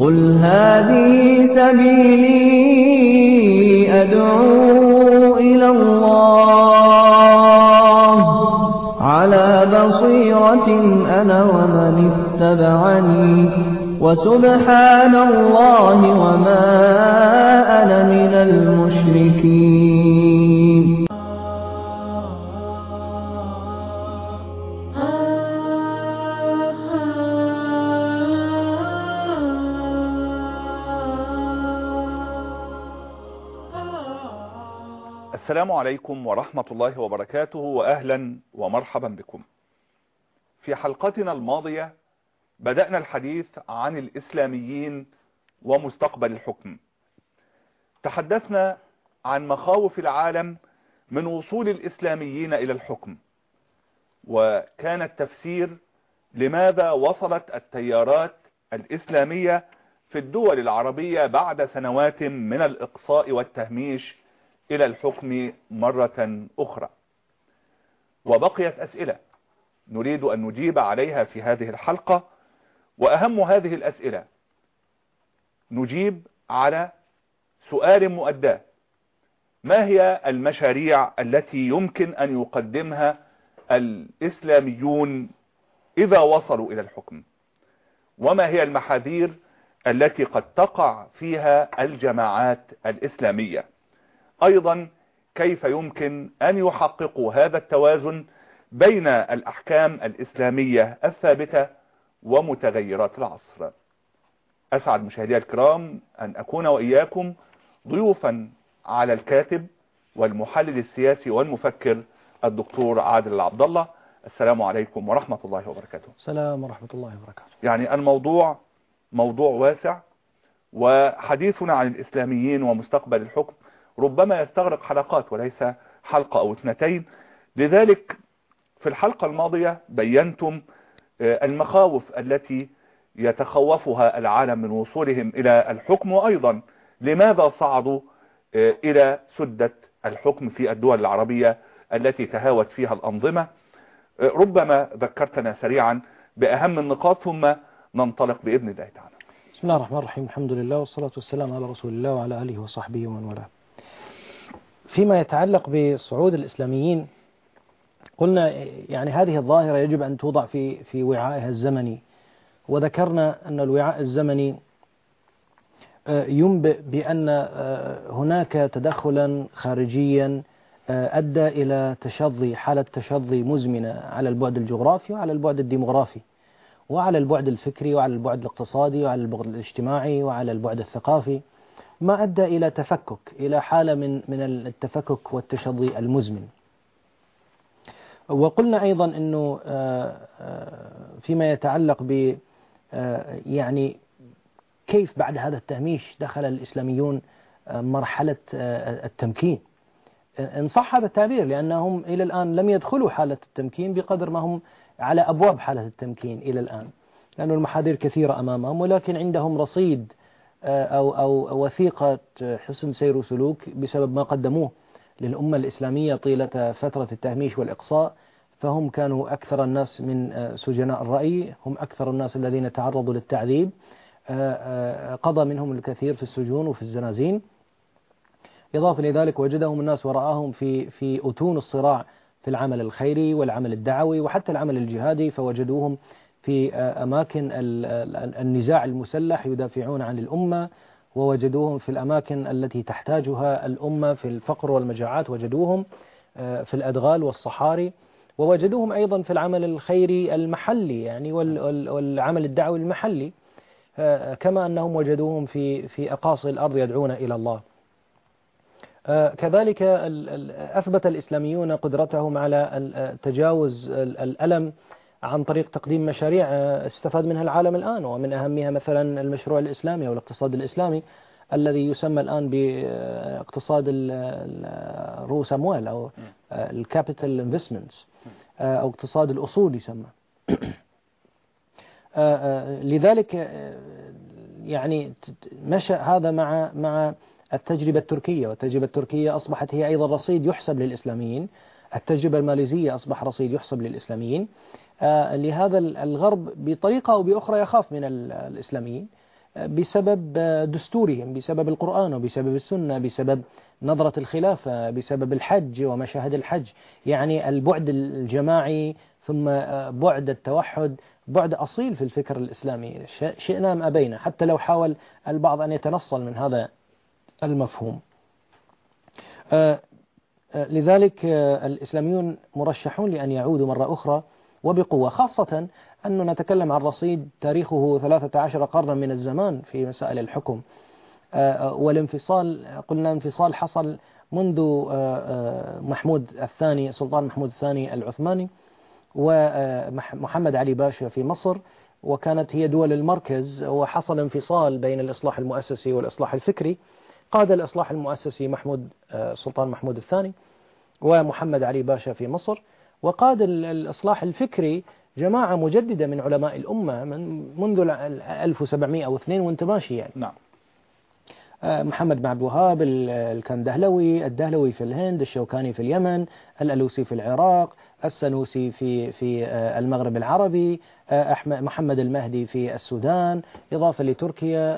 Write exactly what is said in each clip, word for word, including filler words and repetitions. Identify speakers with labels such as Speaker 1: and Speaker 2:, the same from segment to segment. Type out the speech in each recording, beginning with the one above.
Speaker 1: قل هذه سبيلي أدعو إلى الله على بصيرة أنا ومن اتبعني وسبحان الله وما أنا من المشركين.
Speaker 2: السلام عليكم ورحمة الله وبركاته، وأهلا ومرحبا بكم. في حلقتنا الماضية بدأنا الحديث عن الإسلاميين ومستقبل الحكم. تحدثنا عن مخاوف العالم من وصول الإسلاميين إلى الحكم، وكان التفسير لماذا وصلت التيارات الإسلامية في الدول العربية بعد سنوات من الإقصاء والتهميش إلى الحكم مرة أخرى. وبقيت أسئلة نريد أن نجيب عليها في هذه الحلقة، وأهم هذه الأسئلة نجيب على سؤال مؤداه: ما هي المشاريع التي يمكن أن يقدمها الإسلاميون إذا وصلوا إلى الحكم؟ وما هي المحاذير التي قد تقع فيها الجماعات الإسلامية؟ أيضا كيف يمكن أن يحققوا هذا التوازن بين الأحكام الإسلامية الثابتة ومتغيرات العصر؟ أسعد مشاهدي الكرام أن أكون وإياكم ضيوفا على الكاتب والمحلل السياسي والمفكر الدكتور عادل العبد الله. السلام عليكم ورحمة الله وبركاته.
Speaker 3: السلام ورحمة الله وبركاته.
Speaker 2: يعني الموضوع موضوع واسع، وحديثنا عن الإسلاميين ومستقبل الحكم ربما يستغرق حلقات وليس حلقة أو اثنتين. لذلك في الحلقة الماضية بينتم المخاوف التي يتخوفها العالم من وصولهم إلى الحكم، وأيضا لماذا صعدوا إلى سدة الحكم في الدول العربية التي تهاوت فيها الأنظمة. ربما ذكرتنا سريعا بأهم النقاط ثم ننطلق بإذن الله تعالى.
Speaker 3: بسم الله الرحمن الرحيم، الحمد لله والصلاة والسلام على رسول الله وعلى آله وصحبه ومن والاه. فيما يتعلق بصعود الإسلاميين، قلنا يعني هذه الظاهرة يجب أن توضع في في وعائها الزمني، وذكرنا أن الوعاء الزمني ينبئ بأن هناك تدخلا خارجيا أدى إلى تشظي حالة تشظي مزمنة على البعد الجغرافي وعلى البعد الديمغرافي وعلى البعد الفكري وعلى البعد الاقتصادي وعلى البعد الاجتماعي وعلى البعد الثقافي، ما أدى إلى تفكك، إلى حالة من من التفكك والتشظي المزمن. وقلنا أيضا أنه فيما يتعلق ب يعني كيف بعد هذا التهميش دخل الإسلاميون مرحلة التمكين، إن صح هذا التعبير، لأنهم إلى الآن لم يدخلوا حالة التمكين بقدر ما هم على أبواب حالة التمكين إلى الآن، لأن المحاذير كثيرة أمامهم، ولكن عندهم رصيد أو أو وثيقة حسن سير وسلوك بسبب ما قدموه للأمة الإسلامية طيلة فترة التهميش والإقصاء. فهم كانوا أكثر الناس من سجناء الرأي، هم أكثر الناس الذين تعرضوا للتعذيب، قضى منهم الكثير في السجون وفي الزنازين. إضافة لذلك وجدهم الناس وراءهم في في أتون الصراع في العمل الخيري والعمل الدعوي وحتى العمل الجهادي، فوجدوهم في أماكن النزاع المسلح يدافعون عن الأمة، ووجدوهم في الأماكن التي تحتاجها الأمة في الفقر والمجاعات، وجدوهم في الأدغال والصحاري، ووجدوهم أيضا في العمل الخيري المحلي يعني والعمل الدعوي المحلي، كما أنهم وجدوهم في في أقاصي الأرض يدعون إلى الله. كذلك أثبت الإسلاميون قدرتهم على تجاوز الألم عن طريق تقديم مشاريع استفاد منها العالم الآن، ومن أهمها مثلا المشروع الإسلامي أو الاقتصاد الإسلامي الذي يسمى الآن باقتصاد رؤوس أموال أو الكابيتال انفستمنتس أو اقتصاد الأصول يسمى. لذلك يعني مشى هذا مع مع التجربة التركية، والتجربة التركية أصبحت هي أيضا رصيد يحسب للإسلاميين. التجربة الماليزية أصبح رصيد يحسب للإسلاميين. لهذا الغرب بطريقة أو بأخرى يخاف من الإسلاميين، بسبب دستورهم، بسبب القرآن وبسبب السنة، بسبب نظرة الخلافة، بسبب الحج ومشاهد الحج. يعني البعد الجماعي ثم بعد التوحد بعد أصيل في الفكر الإسلامي، شئنا أم أبينا، حتى لو حاول البعض أن يتنصل من هذا المفهوم. لذلك الإسلاميون مرشحون لأن يعودوا مرة أخرى وبقوة، خاصة أنه نتكلم عن رصيد تاريخه ثلاثة عشر قرنا من الزمان في مسائل الحكم، والانفصال قلنا انفصال حصل منذ محمود الثاني، سلطان محمود الثاني العثماني ومحمد علي باشا في مصر، وكانت هي دول المركز، وحصل انفصال بين الإصلاح المؤسسي والإصلاح الفكري. قاد الإصلاح المؤسسي محمود سلطان محمود الثاني ومحمد علي باشا في مصر، وقاد الإصلاح الفكري جماعة مجددة من علماء الأمة من منذ ألف وسبعمئة واثنين وانت ماشي يعني.
Speaker 2: نعم.
Speaker 3: محمد بن عبد الوهاب الكندهلوي، الدهلوي في الهند، الشوكاني في اليمن، الألوسي في العراق، السنوسي في في المغرب العربي، محمد المهدي في السودان، إضافة لتركيا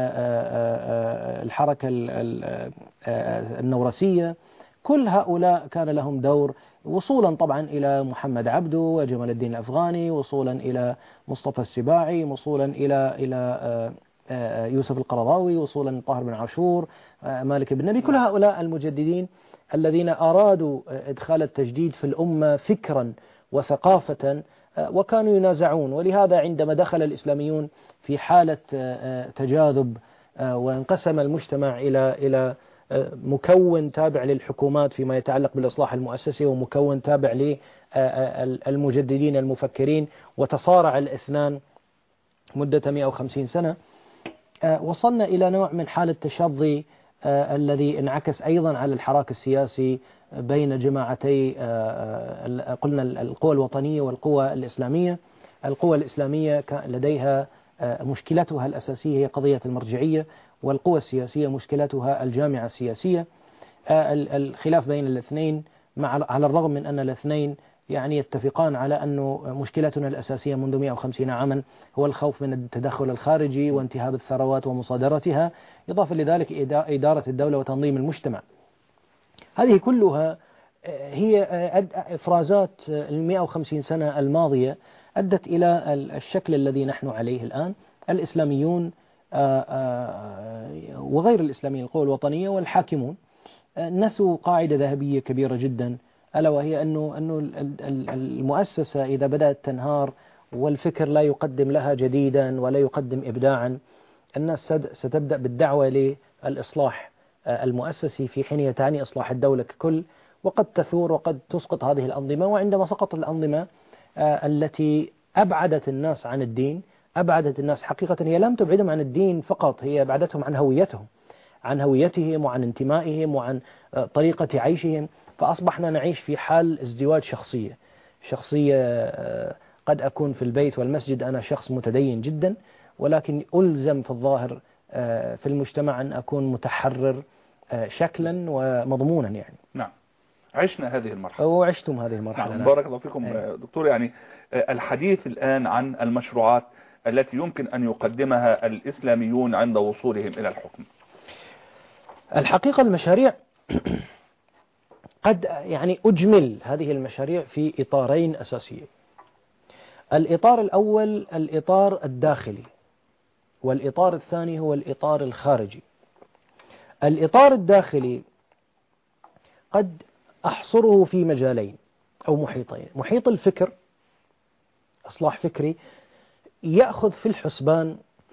Speaker 3: الحركة النورسية. كل هؤلاء كان لهم دور، وصولا طبعا إلى محمد عبده وجمال الدين الأفغاني، وصولا إلى مصطفى السباعي، وصولا إلى إلى يوسف القرضاوي، وصولا طاهر بن عاشور، مالك بن نبي. كل هؤلاء المجددين الذين أرادوا إدخال التجديد في الأمة فكرا وثقافة، وكانوا ينازعون. ولهذا عندما دخل الإسلاميون في حالة تجاذب وانقسم المجتمع إلى إلى مكون تابع للحكومات فيما يتعلق بالإصلاح المؤسسي، ومكون تابع للمجددين المفكرين، وتصارع الاثنان مدة مئة وخمسين سنة، وصلنا إلى نوع من حالة تشظي الذي انعكس أيضا على الحراك السياسي بين جماعتي قلنا القوى الوطنية والقوى الإسلامية. القوى الإسلامية لديها مشكلتها الأساسية هي قضية المرجعية، والقوى السياسية مشكلتها الجامعة السياسية. الخلاف بين الاثنين مع على الرغم من أن الاثنين يعني يتفقان على أنه مشكلتنا الأساسية منذ مئة وخمسين عاما هو الخوف من التدخل الخارجي وانتهاب الثروات ومصادرتها، إضافة لذلك إدارة الدولة وتنظيم المجتمع. هذه كلها هي إفرازات المئة وخمسين سنة الماضية أدت إلى الشكل الذي نحن عليه الآن. الإسلاميون وغير الإسلاميين القوى الوطنية والحاكمون نسوا قاعدة ذهبية كبيرة جدا، ألا وهي أنه أنه المؤسسة إذا بدأت تنهار والفكر لا يقدم لها جديدا ولا يقدم إبداعا، الناس ستبدأ بالدعوة للإصلاح المؤسسي في حين تعني إصلاح الدولة ككل، وقد تثور وقد تسقط هذه الأنظمة. وعندما سقطت الأنظمة التي أبعدت الناس عن الدين، أبعدت الناس حقيقة، هي لم تبعدهم عن الدين فقط، هي أبعدتهم عن هويتهم عن هويتهم وعن انتمائهم وعن طريقة عيشهم. فأصبحنا نعيش في حال ازدواج شخصية شخصية قد أكون في البيت والمسجد أنا شخص متدين جدا، ولكن ألزم في الظاهر في المجتمع أن أكون متحرر شكلا ومضمونا يعني.
Speaker 2: نعم، عشنا هذه المرحلة
Speaker 3: وعشتم هذه المرحلة.
Speaker 2: نعم. بارك الله فيكم دكتور. يعني الحديث الآن عن المشروعات التي يمكن أن يقدمها الإسلاميون عند وصولهم إلى الحكم.
Speaker 3: الحقيقة المشاريع قد يعني أجمل هذه المشاريع في إطارين أساسيين. الإطار الأول الإطار الداخلي، والإطار الثاني هو الإطار الخارجي. الإطار الداخلي قد أحصره في مجالين أو محيطين. محيط الفكر، إصلاح فكري يأخذ في الحسبان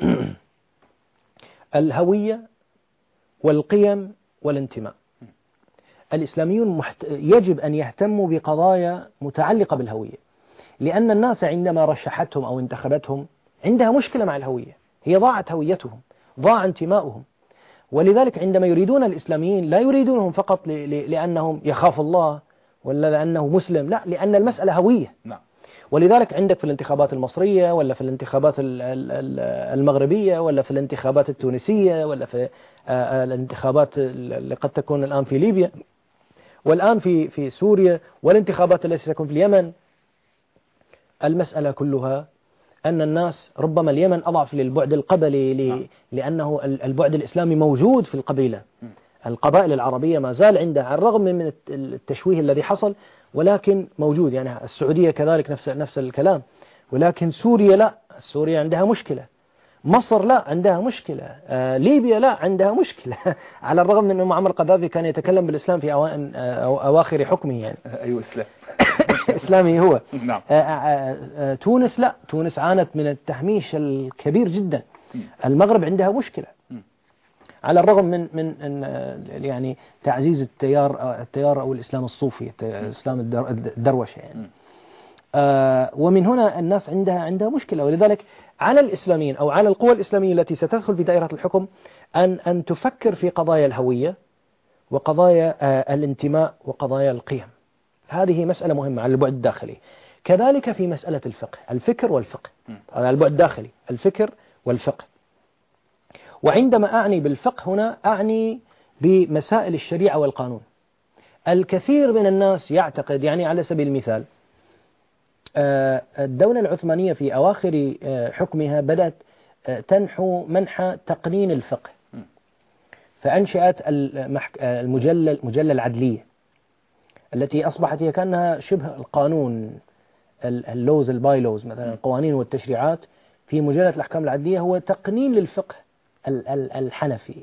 Speaker 3: الهوية والقيم والانتماء. الإسلاميون محت... يجب أن يهتموا بقضايا متعلقة بالهوية، لأن الناس عندما رشحتهم أو انتخبتهم عندها مشكلة مع الهوية، هي ضاعت هويتهم، ضاع انتماؤهم. ولذلك عندما يريدون الإسلاميين لا يريدونهم فقط ل... ل... لأنهم يخاف الله ولا لأنه مسلم، لا، لأن المسألة هوية.
Speaker 2: نعم.
Speaker 3: ولذلك عندك في الانتخابات المصرية ولا في الانتخابات المغربية ولا في الانتخابات التونسية ولا في الانتخابات اللي قد تكون الآن في ليبيا والآن في في سوريا والانتخابات التي ستكون في اليمن، المسألة كلها أن الناس ربما اليمن أضعف للبعد القبلي ل... لأنه البعد الإسلامي موجود في القبيلة. القبائل العربية ما زال عندها على الرغم من التشويه الذي حصل، ولكن موجود. يعني السعودية كذلك نفس نفس الكلام، ولكن سوريا لا، سوريا عندها مشكلة، مصر لا عندها مشكلة، آه ليبيا لا عندها مشكلة على الرغم من أن معمر القذافي كان يتكلم بالإسلام في أوائل أو أواخر حكمه يعني.
Speaker 2: أيوة إسلام
Speaker 3: إسلامي هو.
Speaker 2: نعم.
Speaker 3: آه آه آه تونس لا، تونس عانت من التهميش الكبير جدا. المغرب عندها مشكلة على الرغم من من يعني تعزيز التيار التيار أو الإسلام الصوفي، الإسلام الدروشة يعني. آه ومن هنا الناس عندها عندها مشكلة، ولذلك على الإسلاميين أو على القوى الإسلامية التي ستدخل في دائرة الحكم أن أن تفكر في قضايا الهوية وقضايا آه الانتماء وقضايا القيم. هذه مسألة مهمة على البعد الداخلي. كذلك في مسألة الفقه، الفكر والفقه على البعد الداخلي، الفكر والفقه. وعندما أعني بالفقه هنا أعني بمسائل الشريعة والقانون. الكثير من الناس يعتقد، يعني على سبيل المثال الدولة العثمانية في أواخر حكمها بدأت تنحو منحى تقنين الفقه، فأنشأت المجلة المجلة العدلية التي أصبحت هي كأنها شبه القانون، اللوز البايلوز مثلا، القوانين والتشريعات في مجلة الأحكام العدلية هو تقنين للفقه الحنفي.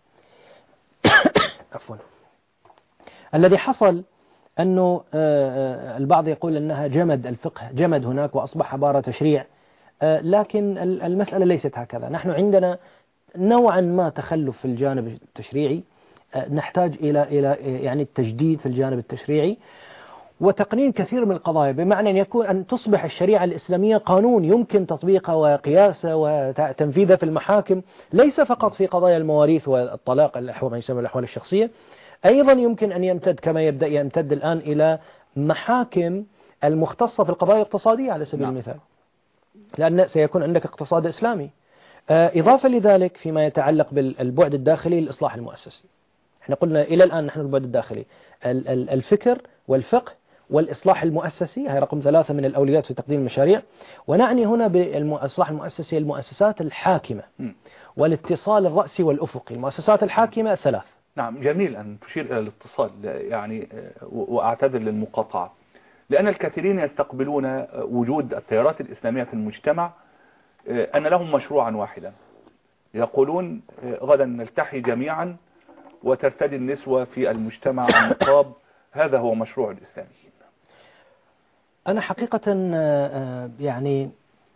Speaker 3: عفوا. الذي حصل أنه البعض يقول أنها جمد الفقه، جمد هناك وأصبح عبارة تشريع، لكن المسألة ليست هكذا. نحن عندنا نوعا ما تخلف في الجانب التشريعي، نحتاج إلى إلى يعني التجديد في الجانب التشريعي وتقنين كثير من القضايا، بمعنى أن يكون أن تصبح الشريعة الإسلامية قانون يمكن تطبيقه وقياسه وتنفيذه في المحاكم، ليس فقط في قضايا المواريث والطلاق، الأحوال ما يسمى الأحوال الشخصية، أيضا يمكن أن يمتد كما يبدأ يمتد الآن إلى محاكم المختصة في القضايا الاقتصادية على سبيل المثال، لأن سيكون عندك اقتصاد إسلامي. إضافة لذلك فيما يتعلق بالبعد الداخلي الإصلاح المؤسسي، احنا قلنا إلى الآن نحن البعد الداخلي الفكر والفقه والإصلاح المؤسسي، هي رقم ثلاثة من الأولويات في تقديم المشاريع. ونعني هنا بالإصلاح المؤسسي المؤسسات الحاكمة والاتصال الرأسي والأفقي. المؤسسات الحاكمة ثلاث.
Speaker 2: نعم، جميل أن تشير إلى الاتصال، يعني وأعتذر للمقاطعة، لأن الكثيرين يستقبلون وجود التيارات الإسلامية في المجتمع أن لهم مشروعا واحدا، يقولون غدا نلتحي جميعا وترتدي النسوة في المجتمع النقاب، هذا هو مشروع الإسلاميين.
Speaker 3: أنا حقيقة يعني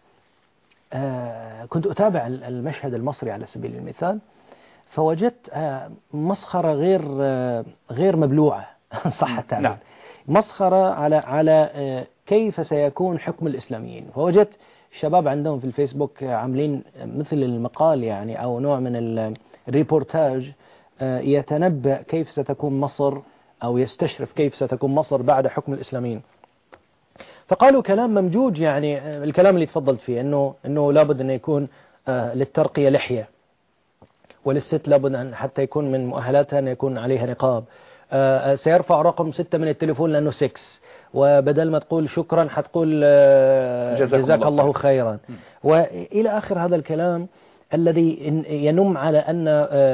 Speaker 3: كنت أتابع المشهد المصري على سبيل المثال، فوجدت مسخرة غير غير مبلوعة صح التعبير. نعم. مسخرة على على كيف سيكون حكم الإسلاميين. فوجدت شباب عندهم في الفيسبوك عاملين مثل المقال يعني أو نوع من الريبورتاج يتنبأ كيف ستكون مصر أو يستشرف كيف ستكون مصر بعد حكم الإسلاميين. فقالوا كلام ممجوج، يعني الكلام اللي تفضلت فيه أنه أنه لابد أن يكون للترقية لحية، وللست لابد أن حتى يكون من مؤهلاتها أن يكون عليها نقاب، سيرفع رقم ستة من التليفون لأنه سكس، وبدل ما تقول شكرا حتقول جزاك الله خيرا، وإلى آخر هذا الكلام الذي ينم على أن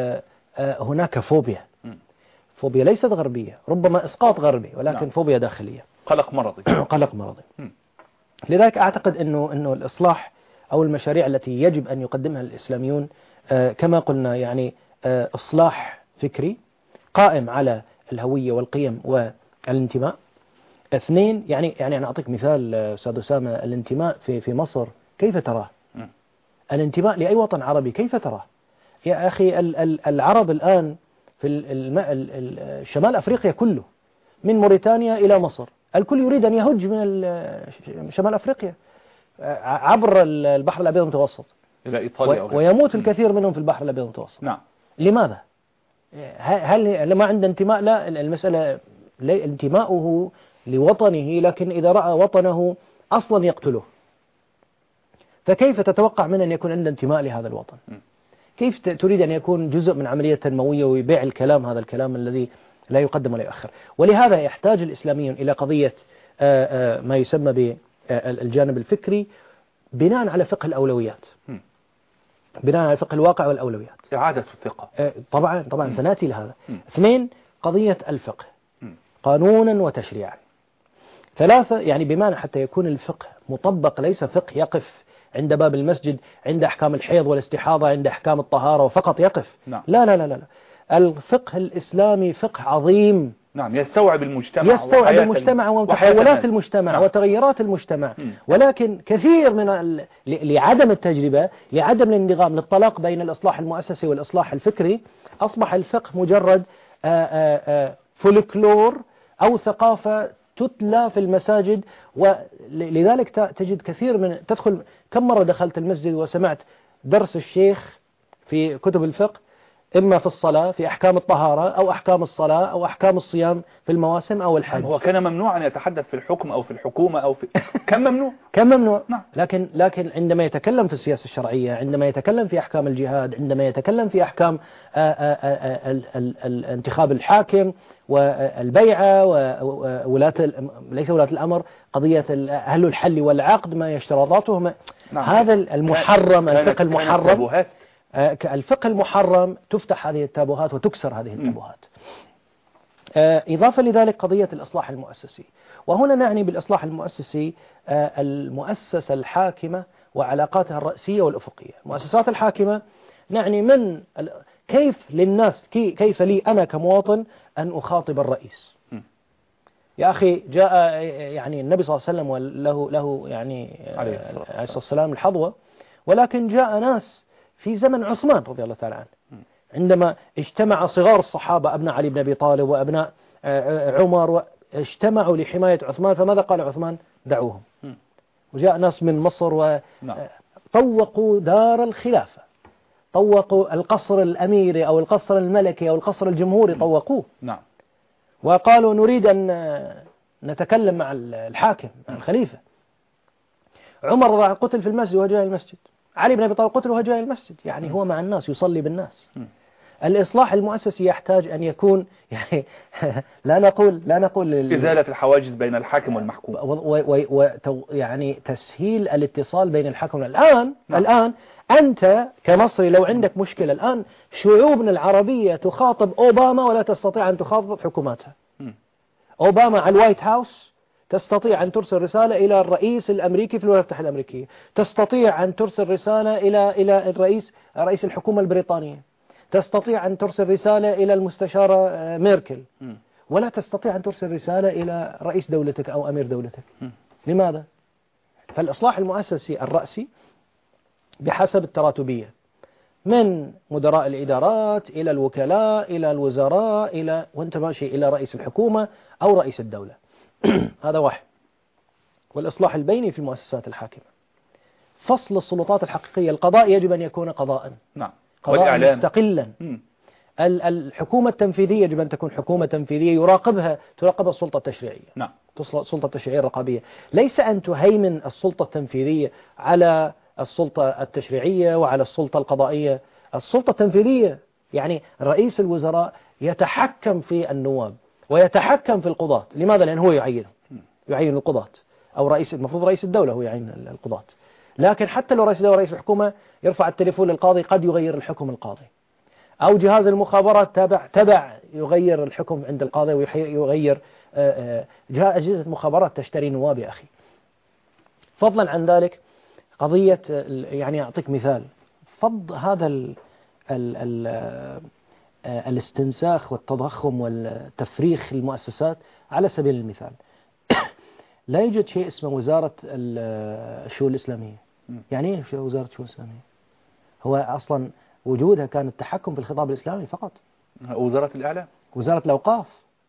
Speaker 3: هناك فوبيا. فوبيا ليست غربية، ربما إسقاط غربي، ولكن نعم. فوبيا داخلية،
Speaker 2: قلق مرضي
Speaker 3: قلق مرضي. لذلك أعتقد أنه أنه الإصلاح أو المشاريع التي يجب أن يقدمها الإسلاميون كما قلنا يعني إصلاح فكري قائم على الهوية والقيم والانتماء. اثنين، يعني يعني أنا أعطيك مثال أستاذ أسامة، الانتماء في في مصر كيف تراه؟ الانتماء لأي وطن عربي كيف تراه؟ يا أخي العرب الآن في شمال أفريقيا كله، من موريتانيا إلى مصر، الكل يريد أن يهج من شمال أفريقيا عبر البحر الأبيض المتوسط
Speaker 2: إلى إيطاليا،
Speaker 3: ويموت الكثير منهم في البحر الأبيض المتوسط.
Speaker 2: نعم.
Speaker 3: لماذا؟ هل ما عنده انتماء؟ لا، المسألة انتماؤه لوطنه، لكن إذا رأى وطنه أصلا يقتله، فكيف تتوقع منه أن يكون عنده انتماء لهذا الوطن؟ كيف تريد أن يكون جزء من عملية تنموية ويبيع الكلام، هذا الكلام الذي لا يقدم ولا يؤخر؟ ولهذا يحتاج الإسلاميون إلى قضية ما يسمى بالجانب الفكري بناء على فقه الأولويات،
Speaker 2: م.
Speaker 3: بناء على فقه الواقع والأولويات.
Speaker 2: إعادة الثقة.
Speaker 3: آه، طبعا طبعا
Speaker 2: م.
Speaker 3: سنأتي لهذا.
Speaker 2: م.
Speaker 3: اثنين، قضية الفقه
Speaker 2: م.
Speaker 3: قانونا وتشريعا. ثلاثة، يعني بمعنى حتى يكون الفقه مطبق، ليس فقه يقف عند باب المسجد عند أحكام الحيض والاستحاضة، عند أحكام الطهارة وفقط يقف.
Speaker 2: نعم.
Speaker 3: لا لا لا لا، الفقه الإسلامي فقه عظيم،
Speaker 2: نعم، يستوعب المجتمع،
Speaker 3: يستوعب المجتمع وتحولات المجتمع
Speaker 2: نعم.
Speaker 3: وتغيرات المجتمع.
Speaker 2: م.
Speaker 3: ولكن كثير من ال... لعدم التجربة، لعدم الانضغام، للطلاق بين الإصلاح المؤسسي والإصلاح الفكري، أصبح الفقه مجرد آآ آآ فولكلور أو ثقافة تتلى في المساجد. ولذلك تجد كثير من تدخل. كم مرة دخلت المسجد وسمعت درس الشيخ في كتب الفقه، إما في الصلاة في أحكام الطهارة أو أحكام الصلاة أو أحكام الصيام في المواسم أو الحج.
Speaker 2: هو كان ممنوع أن يتحدث في الحكم أو في الحكومة أو في كان ممنوع
Speaker 3: كان ممنوع.
Speaker 2: نعم.
Speaker 3: لكن لكن عندما يتكلم في السياسة الشرعية، عندما يتكلم في أحكام الجهاد، عندما يتكلم في أحكام انتخاب الحاكم والبيعة وولاة ليس ولاة الأمر، قضية أهل الحل والعقد ما يشترطاته ما نعم. هذا المحرم، الفقه المحرم، الفقه المحرم تفتح هذه التابوهات وتكسر هذه التابوهات. إضافة لذلك قضية الإصلاح المؤسسي، وهنا نعني بالإصلاح المؤسسي المؤسسة الحاكمة وعلاقاتها الرأسية والأفقية. المؤسسات الحاكمة نعني من كيف للناس، كيف لي أنا كمواطن أن أخاطب الرئيس. يا أخي جاء يعني النبي صلى الله عليه وسلم وله له يعني عليه الصلاة والسلام الحظوة، ولكن جاء ناس في زمن عثمان رضي الله تعالى عنه، عندما اجتمع صغار الصحابة أبناء علي بن أبي طالب وأبناء عمر اجتمعوا لحماية عثمان، فماذا قال عثمان؟ دعوهم. وجاء ناس من مصر وطوقوا دار الخلافة، طوقوا القصر الأميري أو القصر الملكي أو القصر الجمهوري، طوقوه.
Speaker 2: نعم.
Speaker 3: وقالوا نريد أن نتكلم مع الحاكم مع الخليفة. عمر قتل في المسجد وهو جاي المسجد، علي بن أبي طالب قتل وهو جاي المسجد، يعني هو مع الناس يصلي بالناس. الإصلاح المؤسسي يحتاج أن يكون يعني لا نقول لا نقول
Speaker 2: إزالة الحواجز بين الحاكم والمحكوم،
Speaker 3: ويعني تسهيل الاتصال بين الحاكم. الآن نعم. الآن أنت كمصري لو عندك مشكلة الآن، شعوبنا العربية تخاطب أوباما ولا تستطيع أن تخاطب حكوماتها. م. أوباما على الوايت هاوس تستطيع أن ترسل رسالة إلى الرئيس الأمريكي في الولايات المتحدة الأمريكية، تستطيع أن ترسل رسالة إلى إلى الرئيس رئيس الحكومة البريطانية، تستطيع أن ترسل رسالة إلى المستشارة ميركل، م. ولا تستطيع أن ترسل رسالة إلى رئيس دولتك أو أمير دولتك. م. لماذا؟ فالإصلاح المؤسسي الرأسي بحسب التراتبية، من مدراء الإدارات إلى الوكلاء إلى الوزراء إلى وانت ماشي إلى رئيس الحكومة أو رئيس الدولة. هذا واحد. والإصلاح البيني في المؤسسات الحاكمة، فصل السلطات الحقيقية. القضاء يجب أن يكون قضاء،
Speaker 2: نعم،
Speaker 3: قضاء مستقلا. م. الحكومة التنفيذية يجب أن تكون حكومة تنفيذية يراقبها تراقبها السلطة التشريعية. نعم. السلطة التشريعية الرقابية، ليس أن تهيمن السلطة التنفيذية على السلطة التشريعية وعلى السلطة القضائية. السلطة التنفيذية يعني رئيس الوزراء يتحكم في النواب ويتحكم في القضاة. لماذا؟ لأنه هو يعينهم، يعين القضاة، أو رئيس المفروض رئيس الدولة هو يعين القضاة. لكن حتى لو رئيس الدولة رئيس الحكومة يرفع التليفون للقاضي قد يغير الحكم القاضي، أو جهاز المخابرات تبع تبع يغير الحكم عند القاضي ويغير أجهزة المخابرات تشتري نواب يا أخي. فضلا عن ذلك قضية يعني أعطيك مثال، فض هذا ال ال ال الاستنساخ والتضخم والتفريخ المؤسسات. على سبيل المثال لا يوجد شيء اسمه وزارة الشؤون الإسلامية. يعني ايه وزارة الشؤون الإسلامية؟ هو أصلا وجودها كان التحكم في الخطاب الإسلامي فقط.
Speaker 2: وزارة الإعلام،
Speaker 3: وزارة الأوقاف.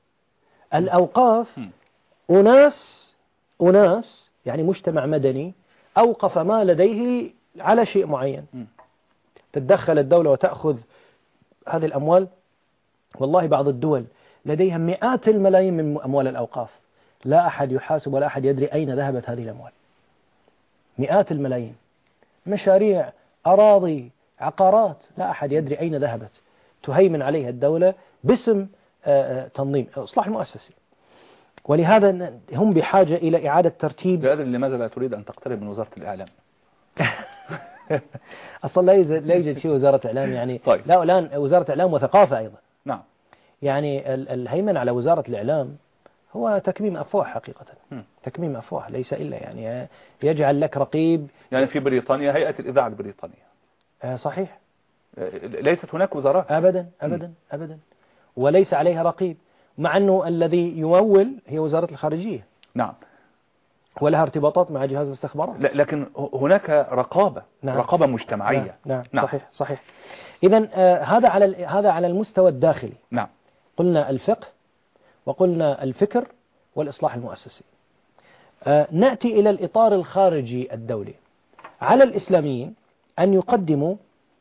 Speaker 3: الأوقاف أناس أناس يعني مجتمع مدني أوقف ما لديه على شيء معين، تتدخل الدولة وتأخذ هذه الأموال. والله بعض الدول لديها مئات الملايين من أموال الأوقاف، لا أحد يحاسب ولا أحد يدري أين ذهبت هذه الأموال. مئات الملايين، مشاريع، أراضي، عقارات، لا أحد يدري أين ذهبت، تهيمن عليها الدولة باسم تنظيم إصلاح المؤسسي. ولهذا هم بحاجة إلى إعادة ترتيب.
Speaker 2: لا أدري لماذا لا تريد أن تقترب من وزارة الإعلام.
Speaker 3: أصلا لا يوجد لا يوجد شيء وزارة إعلام يعني.
Speaker 2: طيب.
Speaker 3: لا الآن وزارة إعلام وثقافة أيضا.
Speaker 2: نعم.
Speaker 3: يعني ال- الهيمن على وزارة الإعلام هو تكميم أفواه حقيقة.
Speaker 2: م.
Speaker 3: تكميم أفواه ليس إلا يعني يجعل لك رقيب.
Speaker 2: يعني في بريطانيا هيئة الإذاعة البريطانية.
Speaker 3: آه صحيح.
Speaker 2: ليست هناك وزارات.
Speaker 3: أبدا أبدا م. أبدا. وليس عليها رقيب، مع أنه الذي يمول هي وزارة الخارجية.
Speaker 2: نعم.
Speaker 3: ولها ارتباطات مع جهاز الاستخبارات.
Speaker 2: لكن هناك رقابة. نعم. رقابة مجتمعية.
Speaker 3: نعم. نعم. نعم. صحيح صحيح. إذا آه هذا على هذا على المستوى الداخلي.
Speaker 2: نعم.
Speaker 3: قلنا الفقه وقلنا الفكر والإصلاح المؤسسي. آه نأتي إلى الإطار الخارجي الدولي. على الإسلاميين أن يقدموا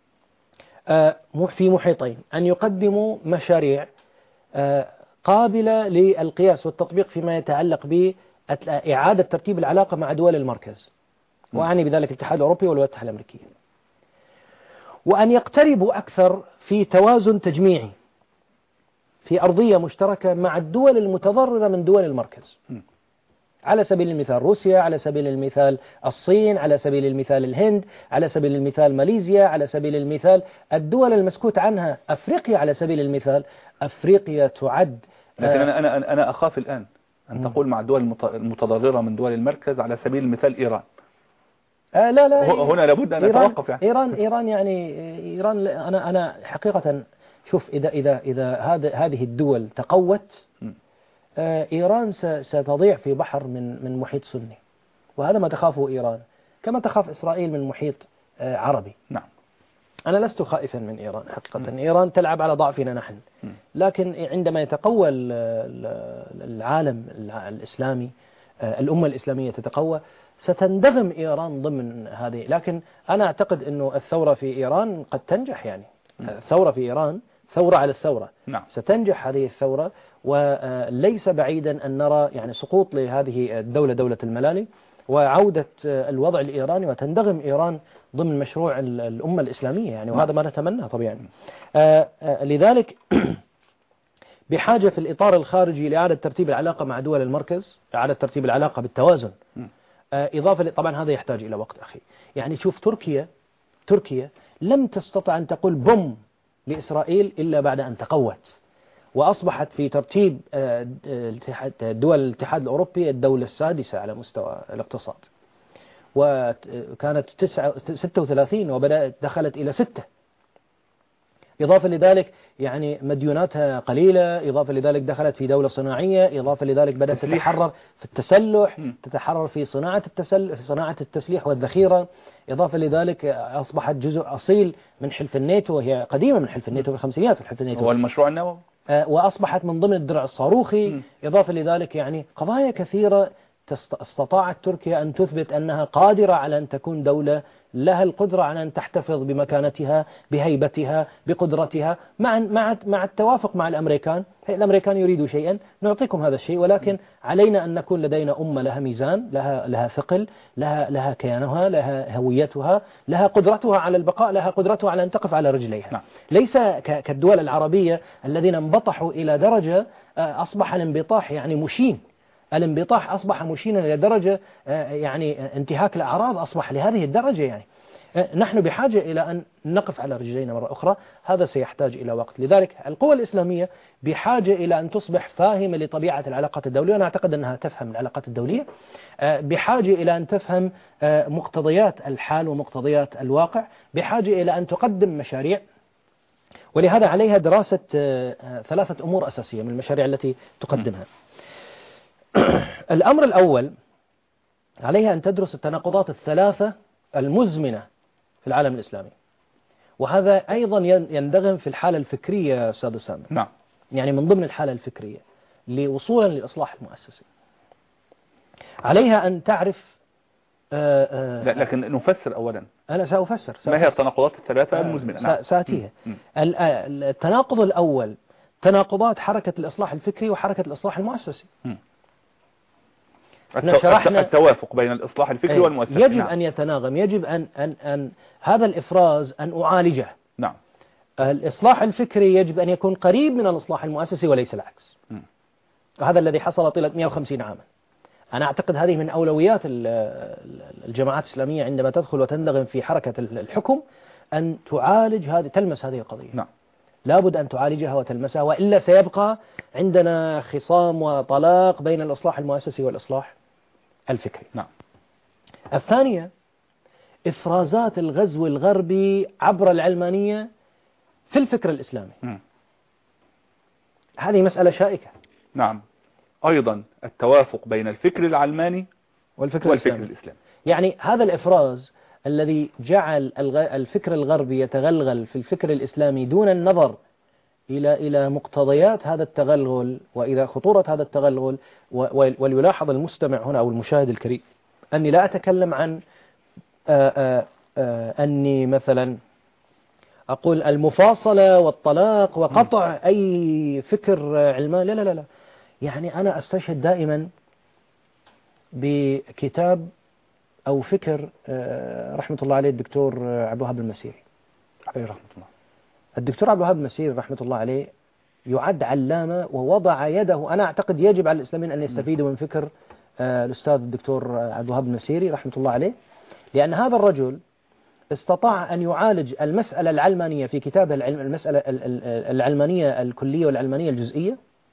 Speaker 3: آه في محيطين، أن يقدموا مشاريع آه قابلة للقياس والتطبيق فيما يتعلق بإعادة ترتيب العلاقة مع دول المركز، وأعني بذلك الاتحاد الأوروبي والولايات المتحدة الأمريكية، وأن يقتربوا أكثر في توازن تجميعي في أرضية مشتركة مع الدول المتضررة من دول المركز. على سبيل المثال روسيا، على سبيل المثال الصين، على سبيل المثال الهند، على سبيل المثال ماليزيا، على سبيل المثال الدول المسكوت عنها أفريقيا، على سبيل المثال أفريقيا تعد.
Speaker 2: لكن أنا أنا أنا أخاف الآن أن تقول مع الدول المتضررة من دول المركز، على سبيل المثال إيران.
Speaker 3: آه لا لا
Speaker 2: هنا لابد أن نتوقف يعني.
Speaker 3: إيران إيران يعني إيران أنا أنا حقيقة شوف إذا إذا إذا هذا هذه الدول تقوت، إيران ستضيع في بحر من من محيط سني، وهذا ما تخافه إيران، كما تخاف إسرائيل من محيط عربي.
Speaker 2: نعم.
Speaker 3: أنا لست خائفا من إيران حقيقة. م. إيران تلعب على ضعفنا نحن، م. لكن عندما يتقوى العالم الإسلامي، الأمة الإسلامية تتقوى، ستندغم إيران ضمن هذه. لكن أنا أعتقد أنه الثورة في إيران قد تنجح يعني. م. الثورة في إيران ثورة على الثورة.
Speaker 2: نعم.
Speaker 3: ستنجح هذه الثورة، وليس بعيدا أن نرى يعني سقوط لهذه الدولة دولة الملالي وعودة الوضع الإيراني، وتندغم إيران ضمن مشروع الأمة الإسلامية يعني، وهذا ما نتمناه طبعا. لذلك بحاجة في الإطار الخارجي لإعادة ترتيب العلاقة مع دول المركز، إعادة ترتيب العلاقة بالتوازن، إضافة طبعا هذا يحتاج إلى وقت أخي. يعني شوف تركيا تركيا لم تستطع أن تقول بوم لإسرائيل إلا بعد أن تقوت، وأصبحت في ترتيب دول الاتحاد الأوروبي الدولة السادسة على مستوى الاقتصاد، وكانت ستة وثلاثين وبدأت دخلت إلى ستة. إضافة لذلك يعني مديوناتها قليلة، إضافة لذلك دخلت في دولة صناعية، إضافة لذلك بدأت تتحرر في التسلح، تتحرر في صناعة التسلح في صناعة التسليح والذخيرة، إضافة لذلك أصبحت جزء أصيل من حلف الناتو، وهي قديمة من حلف الناتو في الخمسينات، والحلف الناتو
Speaker 2: هو المشروع النووي،
Speaker 3: وأصبحت من ضمن الدرع الصاروخي. م. إضافة لذلك يعني قضايا كثيرة استطاعت تركيا أن تثبت أنها قادرة على أن تكون دولة لها القدرة على أن تحتفظ بمكانتها، بهيبتها، بقدرتها، مع مع مع التوافق مع الأمريكان. الأمريكان يريدوا شيئا نعطيكم هذا الشيء، ولكن علينا أن نكون لدينا أمة لها ميزان، لها لها ثقل، لها لها كيانها، لها هويتها، لها قدرتها على البقاء، لها قدرتها على أن تقف على رجليها. نعم. ليس كالدول العربية الذين انبطحوا إلى درجة أصبح الانبطاح يعني مشين. الانبطاح أصبح مشينا إلى درجة يعني انتهاك الأعراض أصبح لهذه الدرجة يعني. نحن بحاجة إلى أن نقف على رجلينا مرة أخرى، هذا سيحتاج إلى وقت. لذلك القوى الإسلامية بحاجة إلى أن تصبح فاهمة لطبيعة العلاقات الدولية، وأنا أعتقد أنها تفهم العلاقات الدولية، بحاجة إلى أن تفهم مقتضيات الحال ومقتضيات الواقع، بحاجة إلى أن تقدم مشاريع، ولهذا عليها دراسة ثلاثة أمور أساسية من المشاريع التي تقدمها. الأمر الأول عليها أن تدرس التناقضات الثلاثة المزمنة في العالم الإسلامي، وهذا أيضا يندغم في الحالة الفكرية أستاذ أسامة.
Speaker 2: نعم.
Speaker 3: يعني من ضمن الحالة الفكرية لوصولا للإصلاح المؤسسي عليها أن تعرف آآ آآ
Speaker 2: لكن نفسر أولا.
Speaker 3: أنا سأفسر, سأفسر.
Speaker 2: ما هي التناقضات الثلاثة المزمنة؟
Speaker 3: نعم. سآتيها. التناقض الأول تناقضات حركة الإصلاح الفكري وحركة الإصلاح المؤسسي. م.
Speaker 2: التوافق بين الإصلاح الفكري والمؤسسي
Speaker 3: يجب
Speaker 2: نعم.
Speaker 3: أن يتناغم، يجب أن, أن, أن هذا الإفراز أن أعالجه.
Speaker 2: نعم.
Speaker 3: الإصلاح الفكري يجب أن يكون قريب من الإصلاح المؤسسي وليس العكس. م. وهذا الذي حصل طيلة مئة وخمسين عاما. أنا أعتقد هذه من أولويات الجماعات الإسلامية عندما تدخل وتندغم في حركة الحكم، أن تعالج هذه، تلمس هذه القضية.
Speaker 2: نعم.
Speaker 3: لابد أن تعالجها وتلمسها، وإلا سيبقى عندنا خصام وطلاق بين الإصلاح المؤسسي والإصلاح الفكري.
Speaker 2: نعم.
Speaker 3: الثانية إفرازات الغزو الغربي عبر العلمانية في الفكر الإسلامي. م. هذه مسألة شائكة.
Speaker 2: نعم. أيضا التوافق بين الفكر العلماني
Speaker 3: والفكر,
Speaker 2: والفكر
Speaker 3: الإسلامي.
Speaker 2: الإسلامي.
Speaker 3: يعني هذا الإفراز الذي جعل الفكر الغربي يتغلغل في الفكر الإسلامي دون النظر إلى إلى مقتضيات هذا التغلغل وإلى خطورة هذا التغلغل. وليلاحظ المستمع هنا أو المشاهد الكريم أني لا أتكلم عن آآ آآ أني مثلا أقول المفاصلة والطلاق وقطع أي فكر علماني، لا لا لا، يعني أنا أستشهد دائما بكتاب أو فكر رحمة الله عليه الدكتور عبد الوهاب المسيري عليه رحمة الله. الدكتور عبد الوهاب المسيري رحمة الله عليه يعد علامة، ووضع يده، أنا أعتقد يجب على الإسلاميين أن يستفيدوا من فكر الأستاذ الدكتور عبد الوهاب المسيري رحمة الله عليه، لأن هذا الرجل استطاع أن يعالج المسألة العلمانية في كتابه المسألة العلمانية الكلية والعلمانية الجزئية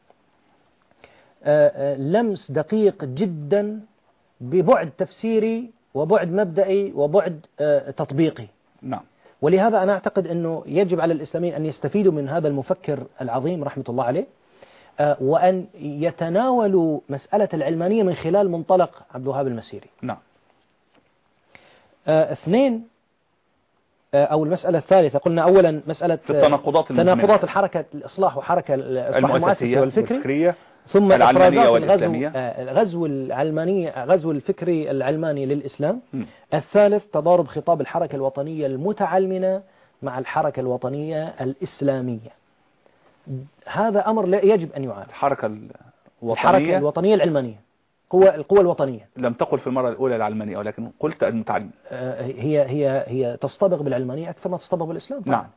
Speaker 3: لمس دقيق جدا ببعد تفسيري وبعد مبدئي وبعد تطبيقي.
Speaker 2: نعم.
Speaker 3: ولهذا أنا أعتقد أنه يجب على الإسلاميين أن يستفيدوا من هذا المفكر العظيم رحمة الله عليه، وأن يتناولوا مسألة العلمانية من خلال منطلق عبد الوهاب المسيري.
Speaker 2: نعم.
Speaker 3: اثنين، أو المسألة الثالثة، قلنا أولا مسألة
Speaker 2: في التناقضات
Speaker 3: تناقضات الحركة الإصلاح وحركة الإصلاح المؤسسي والفكري،
Speaker 2: ثم
Speaker 3: العلمانية والإسلامية، غزو العلمانية، غزو الفكري العلماني للإسلام. م. الثالث تضارب خطاب الحركة الوطنية المتعلمنة مع الحركة الوطنية الإسلامية. هذا أمر يجب أن يعالج.
Speaker 2: الحركة الوطنية
Speaker 3: الحركة الوطنية العلمانية، قوة القوة الوطنية.
Speaker 2: لم تقل في المرة الأولى العلمانية، ولكن قلت المتعلم.
Speaker 3: هي هي هي تصطبغ بالعلمانية أكثر ما تصطبغ بالإسلام.
Speaker 2: نعم.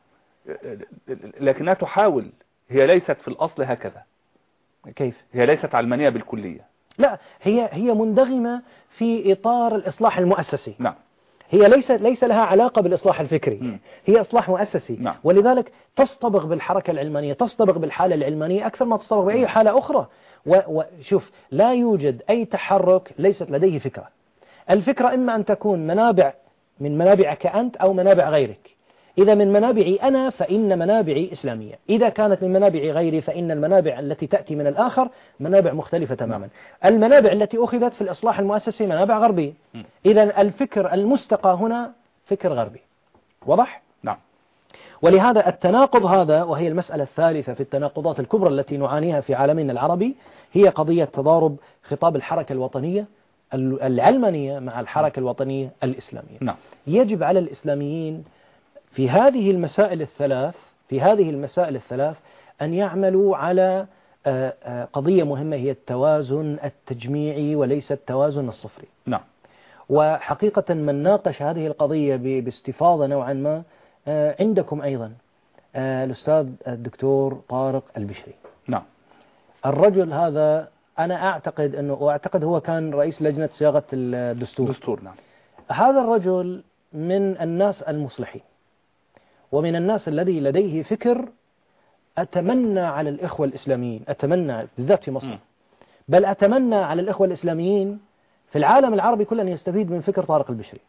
Speaker 2: لكنها تحاول، هي ليست في الأصل هكذا.
Speaker 3: كيف؟
Speaker 2: هي ليست علمانية بالكلية.
Speaker 3: لا، هي هي مندغمة في إطار الإصلاح المؤسسي.
Speaker 2: نعم.
Speaker 3: هي ليس ليس لها علاقة بالإصلاح الفكري. م. هي إصلاح مؤسسي.
Speaker 2: نعم.
Speaker 3: ولذلك تصطبغ بالحركة العلمانية، تصطبغ بالحالة العلمانية أكثر ما تصطبغ بأي حالة أخرى. وشوف، لا يوجد أي تحرك ليست لديه فكرة. الفكرة إما أن تكون منابع من منابعك أنت أو منابع غيرك. إذا من منابعي أنا فإن منابعي إسلامية، إذا كانت من منابع غيري فإن المنابع التي تأتي من الآخر منابع مختلفة تماما. المنابع التي أخذت في الإصلاح المؤسسي منابع غربية، إذا الفكر المستقى هنا فكر غربي. واضح؟
Speaker 2: نعم.
Speaker 3: ولهذا التناقض هذا، وهي المسألة الثالثة في التناقضات الكبرى التي نعانيها في عالمنا العربي، هي قضية تضارب خطاب الحركة الوطنية العلمانية مع الحركة الوطنية الإسلامية.
Speaker 2: نعم.
Speaker 3: يجب على الإسلاميين في هذه المسائل الثلاث في هذه المسائل الثلاث أن يعملوا على قضية مهمة، هي التوازن التجميعي وليس التوازن الصفري.
Speaker 2: نعم.
Speaker 3: وحقيقة من ناقش هذه القضية باستفاضة نوعا ما عندكم أيضا الأستاذ الدكتور طارق البشري.
Speaker 2: نعم.
Speaker 3: الرجل هذا أنا أعتقد أنه وأعتقد هو كان رئيس لجنة صياغة الدستور.
Speaker 2: دستور. نعم.
Speaker 3: هذا الرجل من الناس المصلحين، ومن الناس الذي لديه فكر أتمنى على الإخوة الإسلاميين، أتمنى بالذات في مصر، م. بل أتمنى على الإخوة الإسلاميين في العالم العربي كله أن يستفيد من فكر طارق البشري.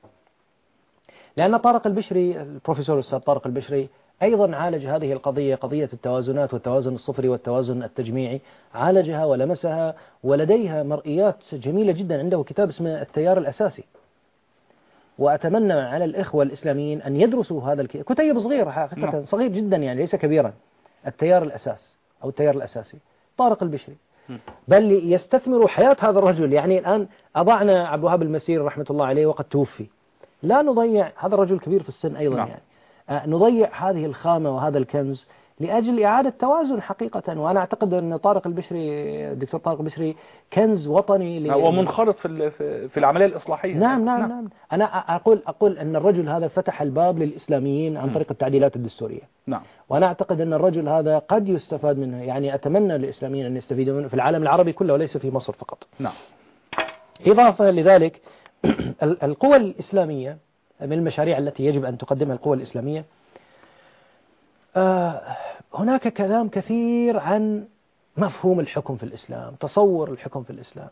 Speaker 3: لأن طارق البشري، البروفيسور الأستاذ طارق البشري، أيضا عالج هذه القضية، قضية التوازنات والتوازن الصفري والتوازن التجميعي، عالجها ولمسها، ولديها مرئيات جميلة جدا. عنده كتاب اسمه التيار الأساسي. وأتمنى على الإخوة الإسلاميين أن يدرسوا هذا الكتاب، كتيب صغير حقيقة، نعم. صغير جدا يعني ليس كبيرا. التيار الأساس أو التيار الأساسي طارق البشري، م. بل يستثمروا حياة هذا الرجل. يعني الآن أضعنا عبد الوهاب المسيري رحمة الله عليه وقد توفي، لا نضيع هذا الرجل كبير في السن أيضا، نعم. يعني آه نضيع هذه الخامة وهذا الكنز لأجل إعادة توازن حقيقة. وأنا أعتقد أن طارق البشري، الدكتور طارق البشري، كنز وطني ل...
Speaker 2: ومنخرط في في العملية الإصلاحية.
Speaker 3: نعم نعم نعم, نعم. أنا أقول أقول أن الرجل هذا فتح الباب للإسلاميين عن طريق التعديلات الدستورية.
Speaker 2: نعم.
Speaker 3: وأنا أعتقد أن الرجل هذا قد يستفاد منه، يعني أتمنى للإسلاميين أن يستفيدوا منه في العالم العربي كله وليس في مصر فقط.
Speaker 2: نعم.
Speaker 3: إضافة لذلك القوى الإسلامية من المشاريع التي يجب أن تقدمها القوى الإسلامية، هناك كلام كثير عن مفهوم الحكم في الإسلام، تصور الحكم في الإسلام،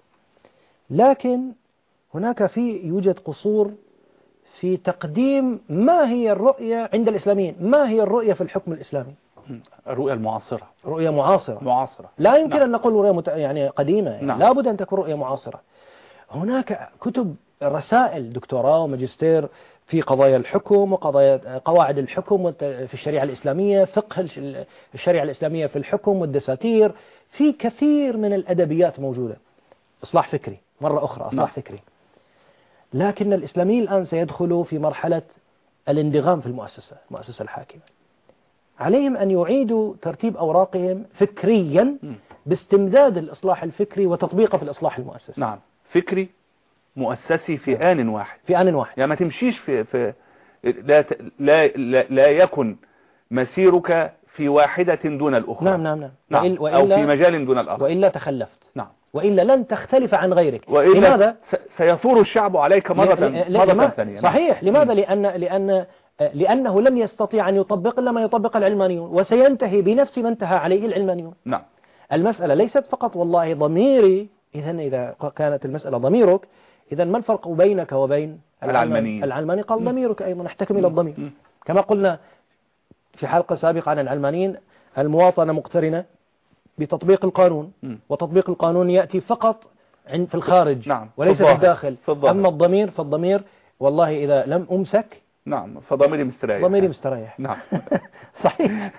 Speaker 3: لكن هناك في يوجد قصور في تقديم ما هي الرؤية عند الإسلاميين، ما هي الرؤية في الحكم الإسلامي.
Speaker 2: الرؤية المعاصرة،
Speaker 3: رؤية معاصرة
Speaker 2: معاصرة
Speaker 3: لا يمكن
Speaker 2: نعم.
Speaker 3: أن نقول رؤية مت... يعني قديمة يعني.
Speaker 2: نعم.
Speaker 3: لابد أن تكون رؤية معاصرة. هناك كتب رسائل دكتوراه وماجستير في قضايا الحكم وقضايا قواعد الحكم في الشريعة الإسلامية، فقه الشريعة الإسلامية في الحكم والدساتير، في كثير من الأدبيات موجودة. إصلاح فكري مرة أخرى، إصلاح
Speaker 2: نعم.
Speaker 3: فكري. لكن الإسلاميين الآن سيدخلوا في مرحلة الانضغام في المؤسسة المؤسسة الحاكمة. عليهم أن يعيدوا ترتيب أوراقهم فكريا باستمداد الإصلاح الفكري وتطبيقه في الإصلاح المؤسسي.
Speaker 2: نعم، فكري مؤسسي في
Speaker 3: نعم.
Speaker 2: آن واحد،
Speaker 3: في آن واحد،
Speaker 2: يعني ما تمشيش في, في لا, لا, لا, لا يكن مسيرك في واحدة دون الأخرى.
Speaker 3: نعم نعم نعم,
Speaker 2: نعم.
Speaker 3: وإلا
Speaker 2: أو في مجال دون الآخر،
Speaker 3: وإلا تخلفت.
Speaker 2: نعم.
Speaker 3: وإلا لن تختلف عن غيرك.
Speaker 2: وإلا
Speaker 3: لماذا؟
Speaker 2: سيثور الشعب عليك مرة,
Speaker 3: ل... ل...
Speaker 2: مرة
Speaker 3: لما...
Speaker 2: ثانية.
Speaker 3: صحيح.
Speaker 2: نعم.
Speaker 3: لماذا؟ لأن لأن لأنه لم يستطيع أن يطبق إلا ما يطبق العلمانيون، وسينتهي بنفس ما انتهى عليه العلمانيون.
Speaker 2: نعم.
Speaker 3: المسألة ليست فقط والله ضميري، إذا إذا كانت المسألة ضميرك، إذا ما الفرق بينك وبين
Speaker 2: العلمانيين؟
Speaker 3: العلماني قال ضميرك أيضا، احتكم إلى الضمير.
Speaker 2: م.
Speaker 3: كما قلنا في حلقة سابقة عن العلمانيين، المواطنة مقترنة بتطبيق القانون،
Speaker 2: م.
Speaker 3: وتطبيق القانون يأتي فقط عند في الخارج،
Speaker 2: نعم.
Speaker 3: وليس
Speaker 2: في
Speaker 3: في الداخل.
Speaker 2: في الظاهر.
Speaker 3: أما الضمير فالضمير والله إذا لم أمسك
Speaker 2: نعم فضميري مستريح.
Speaker 3: ضميري مستريح.
Speaker 2: نعم.
Speaker 3: صحيح.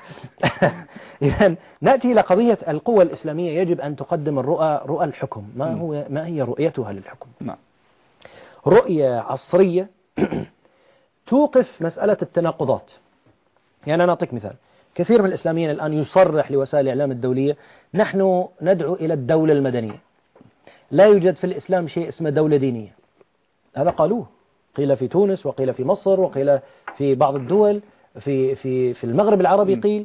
Speaker 3: إذن نأتي إلى قضية القوى الإسلامية. يجب أن تقدم الرؤى، رؤى الحكم. ما هو ما هي رؤيتها للحكم؟
Speaker 2: نعم.
Speaker 3: رؤية عصرية توقف مسألة التناقضات. يعني أنا أعطيك مثال. كثير من الإسلاميين الآن يصرح لوسائل الإعلام الدولية: نحن ندعو إلى الدولة المدنية، لا يوجد في الإسلام شيء اسمه دولة دينية. هذا قالوه، قيل في تونس وقيل في مصر وقيل في بعض الدول، في في في المغرب العربي قيل.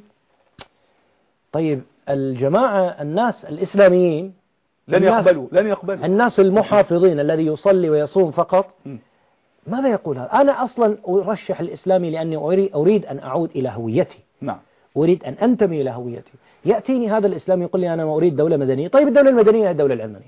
Speaker 3: طيب الجماعة الناس الإسلاميين
Speaker 2: لن يقبلوا لن يقبلوا
Speaker 3: الناس المحافظين الذي يصلي ويصوم فقط، ماذا يقول هذا؟ أنا أصلا أرشح الإسلامي لأني أريد أن أعود إلى هويتي.
Speaker 2: نعم.
Speaker 3: أريد أن أنتمي إلى هويتي. يأتيني هذا الإسلام يقول لي أنا ما أريد دولة مدنية. طيب الدولة المدنية هي الدولة العلمانية.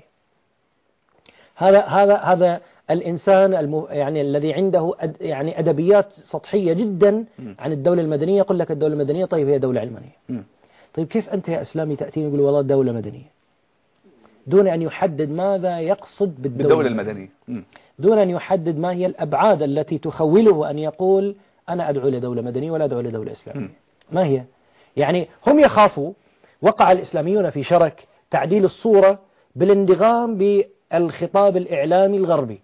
Speaker 3: هذا هذا هذا الإنسان الم... يعني الذي عنده أد... يعني أدبيات سطحية جدا عن الدولة المدنية يقول لك الدولة المدنية طيب هي دولة علمانية. م. طيب كيف أنت يا إسلامي تأتيني يقول والله دولة مدنية دون أن يحدد ماذا يقصد بالدولة, بالدولة المدنية، م. دون أن يحدد ما هي الأبعاد التي تخوله أن يقول أنا أدعو لدولة مدنية ولا أدعو لدولة إسلامية. م. ما هي؟ يعني هم يخافوا، وقع الإسلاميون في شرك تعديل الصورة بالانضغام بالخطاب الإعلامي الغربي.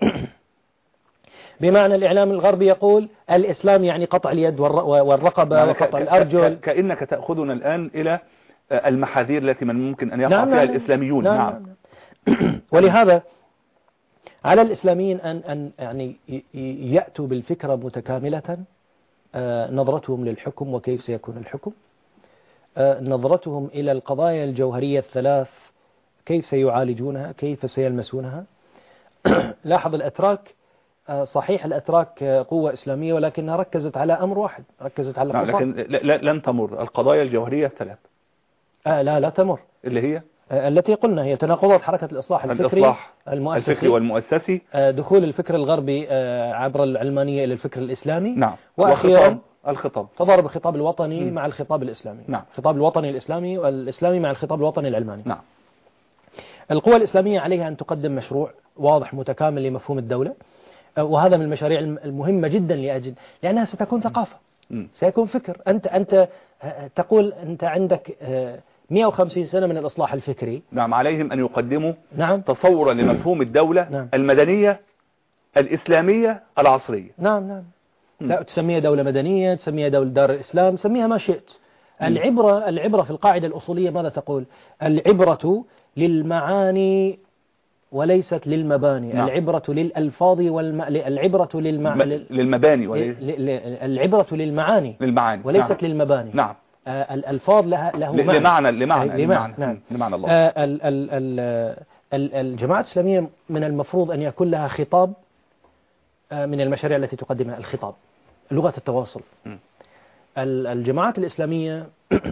Speaker 3: بمعنى الإعلام الغربي يقول الإسلام يعني قطع اليد والرقبة وقطع الأرجل.
Speaker 2: كأنك تأخذنا الآن إلى المحاذير التي من ممكن أن يقع
Speaker 3: نعم
Speaker 2: فيها
Speaker 3: نعم
Speaker 2: الإسلاميون.
Speaker 3: نعم,
Speaker 2: نعم.
Speaker 3: نعم. ولهذا على الإسلاميين أن أن يعني يأتوا بالفكرة متكاملة، نظرتهم للحكم وكيف سيكون الحكم، نظرتهم إلى القضايا الجوهرية الثلاث كيف سيعالجونها، كيف سيلمسونها. لاحظ الأتراك، صحيح الأتراك قوة إسلامية ولكنها ركزت على أمر واحد، ركزت على الاقتصاد.
Speaker 2: لكن لن تمر القضايا الجوهرية الثلاث.
Speaker 3: آه لا لا تمر.
Speaker 2: اللي هي
Speaker 3: آه التي قلنا هي تناقضات حركة الإصلاح الفكري
Speaker 2: الإصلاح
Speaker 3: المؤسسي
Speaker 2: الفكري والمؤسسي،
Speaker 3: آه دخول الفكر الغربي آه عبر العلمانية إلى الفكر الإسلامي.
Speaker 2: نعم.
Speaker 3: وأخيرا
Speaker 2: الخطاب
Speaker 3: تضارب الخطاب الوطني
Speaker 2: م.
Speaker 3: مع الخطاب الإسلامي.
Speaker 2: نعم.
Speaker 3: الخطاب الوطني الإسلامي والإسلامي مع الخطاب الوطني العلماني.
Speaker 2: نعم.
Speaker 3: القوى الإسلامية عليها أن تقدم مشروع واضح متكامل لمفهوم الدولة، وهذا من المشاريع المهمة جدا لأجل لأنها ستكون ثقافة، م. سيكون فكر. أنت أنت تقول أنت عندك مئة وخمسين سنة من الإصلاح الفكري.
Speaker 2: نعم. عليهم أن يقدموا
Speaker 3: نعم.
Speaker 2: تصورا لمفهوم الدولة
Speaker 3: نعم.
Speaker 2: المدنية الإسلامية العصرية.
Speaker 3: نعم نعم. لا تسميها دولة مدنية، تسميها دولة دار الإسلام، سميها ما شئت. العبرة العبرة في القاعدة الأصولية ماذا تقول؟ العبرة للمعاني وليست للمباني. نعم. العبرة للألفاظ والم... العبرة للمع...
Speaker 2: م... للمباني وليس...
Speaker 3: ل... ل... العبرة للمعاني
Speaker 2: للمعاني
Speaker 3: وليست
Speaker 2: نعم.
Speaker 3: للمباني.
Speaker 2: نعم.
Speaker 3: آه الألفاظ لها له
Speaker 2: ل...
Speaker 3: معنى
Speaker 2: لمعنى لمعنى
Speaker 3: لمعنى,
Speaker 2: نعم. لمعنى الله.
Speaker 3: آه ال... ال... ال... الجماعة الإسلامية من المفروض أن يكون لها خطاب من المشاريع التي تقدمها الخطاب، لغة التواصل. الجماعات الإسلامية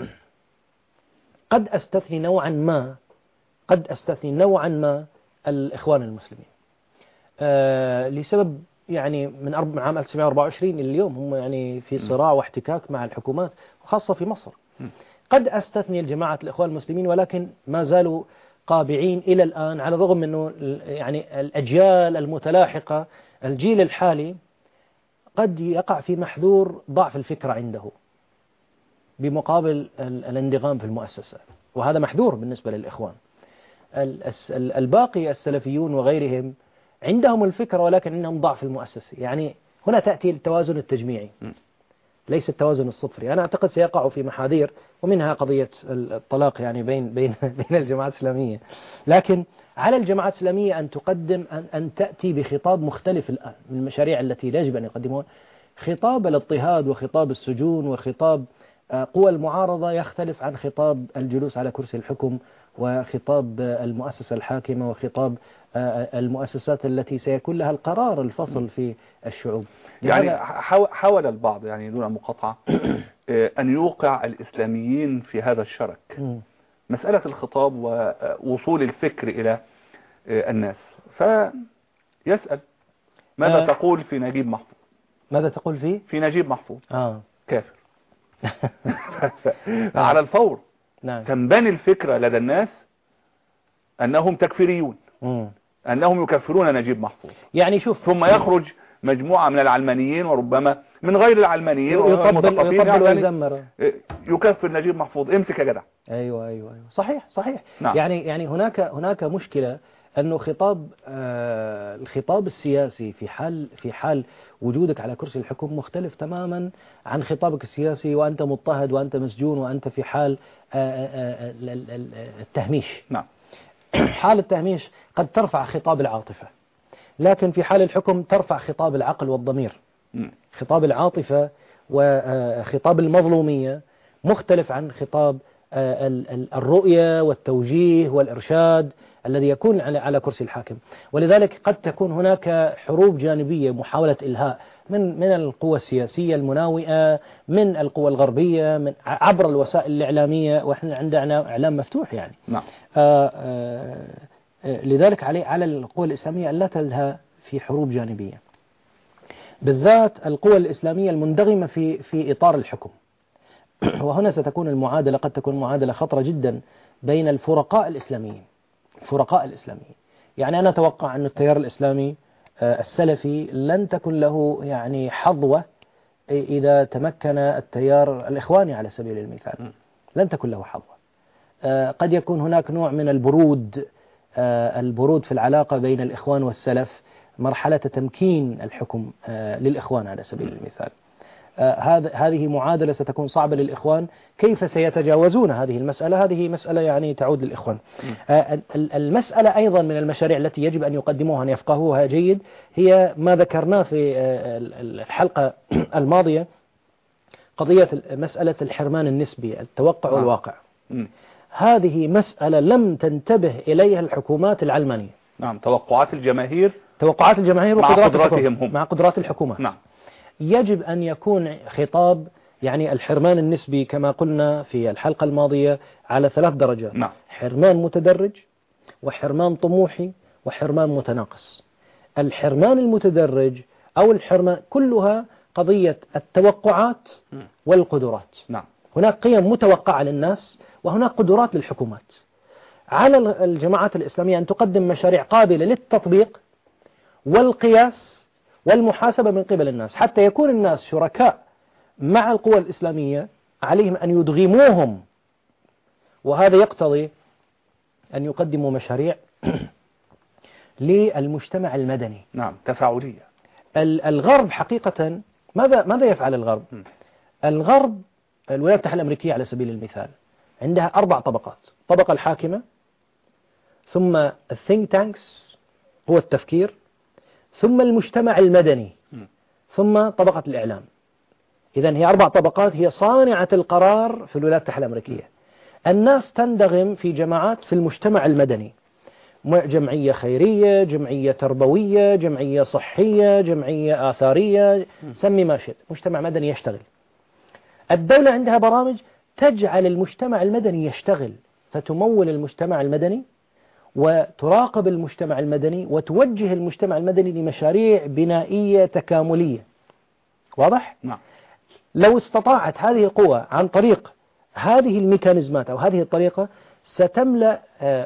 Speaker 3: قد أستثني نوعا ما قد أستثني نوعا ما الإخوان المسلمين أه لسبب يعني من من عام ألف وتسعمائة وأربعة وعشرين إلى اليوم هم يعني في صراع واحتكاك مع الحكومات وخاصة في مصر. قد أستثني الجماعة الإخوان المسلمين، ولكن ما زالوا قابعين إلى الآن، على الرغم أنه يعني الأجيال المتلاحقة الجيل الحالي قد يقع في محذور ضعف الفكرة عنده بمقابل الانضغام في المؤسسة، وهذا محذور بالنسبة للإخوان. الباقي السلفيون وغيرهم عندهم الفكرة ولكن عندهم ضعف المؤسسة، يعني هنا تأتي التوازن التجميعي ليس التوازن الصفري. أنا أعتقد سيقع في محاذير، ومنها قضية الطلاق يعني بين بين بين الجماعات الإسلامية، لكن على الجماعات الإسلامية أن تقدم أن, أن تأتي بخطاب مختلف الآن من المشاريع التي يجب أن يقدمون. خطاب الاضطهاد وخطاب السجون وخطاب قوى المعارضة يختلف عن خطاب الجلوس على كرسي الحكم وخطاب المؤسسة الحاكمة وخطاب المؤسسات التي سيكون لها القرار الفصل في الشعوب.
Speaker 2: يعني حاول البعض يعني دون مقاطعة أن يوقع الإسلاميين في هذا الشرك، مسألة الخطاب ووصول الفكر إلى الناس، فيسأل ماذا أه تقول في نجيب محفوظ؟
Speaker 3: ماذا تقول فيه؟
Speaker 2: في نجيب محفوظ
Speaker 3: آه.
Speaker 2: كافر على الفور.
Speaker 3: نعم.
Speaker 2: تنبني الفكرة لدى الناس أنهم تكفيريون،
Speaker 3: مم.
Speaker 2: أنهم يكفرون نجيب محفوظ.
Speaker 3: يعني شوف،
Speaker 2: ثم يخرج مجموعة من العلمانيين وربما من غير العلمانيين
Speaker 3: يطبل ويزمر
Speaker 2: يكفر نجيب محفوظ. امسك يا جدع.
Speaker 3: ايوه ايوه ايوه صحيح صحيح.
Speaker 2: نعم.
Speaker 3: يعني يعني هناك هناك مشكلة انه خطاب آه الخطاب السياسي في حال في حال وجودك على كرسي الحكم مختلف تماما عن خطابك السياسي وانت مضطهد وانت مسجون وانت في حال آه آه التهميش.
Speaker 2: نعم.
Speaker 3: حال التهميش قد ترفع خطاب العاطفة، لكن في حال الحكم ترفع خطاب العقل والضمير.
Speaker 2: م.
Speaker 3: خطاب العاطفة وخطاب المظلومية مختلف عن خطاب الرؤية والتوجيه والإرشاد الذي يكون على كرسي الحاكم. ولذلك قد تكون هناك حروب جانبية، محاولة إلهاء من من القوى السياسية المناوئة، من القوى الغربية، من عبر الوسائل الإعلامية، وإحنا عندنا إعلام مفتوح يعني.
Speaker 2: نعم.
Speaker 3: آآ آآ لذلك عليه على القوى الإسلامية أن لا تلهى في حروب جانبية، بالذات القوى الإسلامية المندغمة في في إطار الحكم. وهنا ستكون المعادلة قد تكون معادلة خطرة جدا بين الفرقاء الإسلاميين. الفرقاء الإسلاميين يعني أنا أتوقع أن التيار الإسلامي السلفي لن تكن له يعني حظوة إذا تمكن التيار الإخواني على سبيل المثال، لن تكن له حظوة. قد يكون هناك نوع من البرود البرود في العلاقة بين الإخوان والسلف، مرحلة تمكين الحكم للإخوان على سبيل المثال. هذه معادلة ستكون صعبة للإخوان. كيف سيتجاوزون هذه المسألة؟ هذه مسألة يعني تعود للإخوان. المسألة أيضا من المشاريع التي يجب أن يقدموها أن يفقهوها جيد هي ما ذكرناه في الحلقة الماضية، قضية مسألة الحرمان النسبي، التوقع والواقع. هذه مسألة لم تنتبه إليها الحكومات العلمانية.
Speaker 2: نعم. توقعات الجماهير
Speaker 3: توقعات الجماهير
Speaker 2: مع
Speaker 3: وقدرات
Speaker 2: قدراتهم هم.
Speaker 3: مع قدرات الحكومات.
Speaker 2: نعم.
Speaker 3: يجب أن يكون خطاب يعني الحرمان النسبي كما قلنا في الحلقة الماضية على ثلاث درجات.
Speaker 2: نعم.
Speaker 3: حرمان متدرج وحرمان طموحي وحرمان متناقص. الحرمان المتدرج أو الحرمان كلها قضية التوقعات والقدرات.
Speaker 2: نعم.
Speaker 3: هناك قيم متوقعة للناس وهناك قدرات للحكومات. على الجماعات الإسلامية أن تقدم مشاريع قابلة للتطبيق والقياس والمحاسبة من قبل الناس، حتى يكون الناس شركاء مع القوى الإسلامية. عليهم أن يدغموهم، وهذا يقتضي أن يقدموا مشاريع للمجتمع المدني.
Speaker 2: نعم. تفاعلية.
Speaker 3: الغرب حقيقة ماذا ماذا يفعل الغرب؟ م. الغرب الولايات المتحدة الأمريكية على سبيل المثال عندها أربع طبقات: الطبقة الحاكمة، ثم الثينك تانكس قوى التفكير، ثم المجتمع المدني، ثم طبقة الإعلام. إذن هي أربع طبقات، هي صانعة القرار في الولايات المتحدة الأمريكية. الناس تندغم في جماعات في المجتمع المدني، جمعية خيرية، جمعية تربوية، جمعية صحية، جمعية آثارية، سمي ما شئت، مجتمع مدني يشتغل. الدولة عندها برامج تجعل المجتمع المدني يشتغل، فتمول المجتمع المدني وتراقب المجتمع المدني وتوجه المجتمع المدني لمشاريع بنائية تكاملية. واضح؟
Speaker 2: نعم.
Speaker 3: لو استطاعت هذه القوى عن طريق هذه الميكانيزمات أو هذه الطريقة ستملأ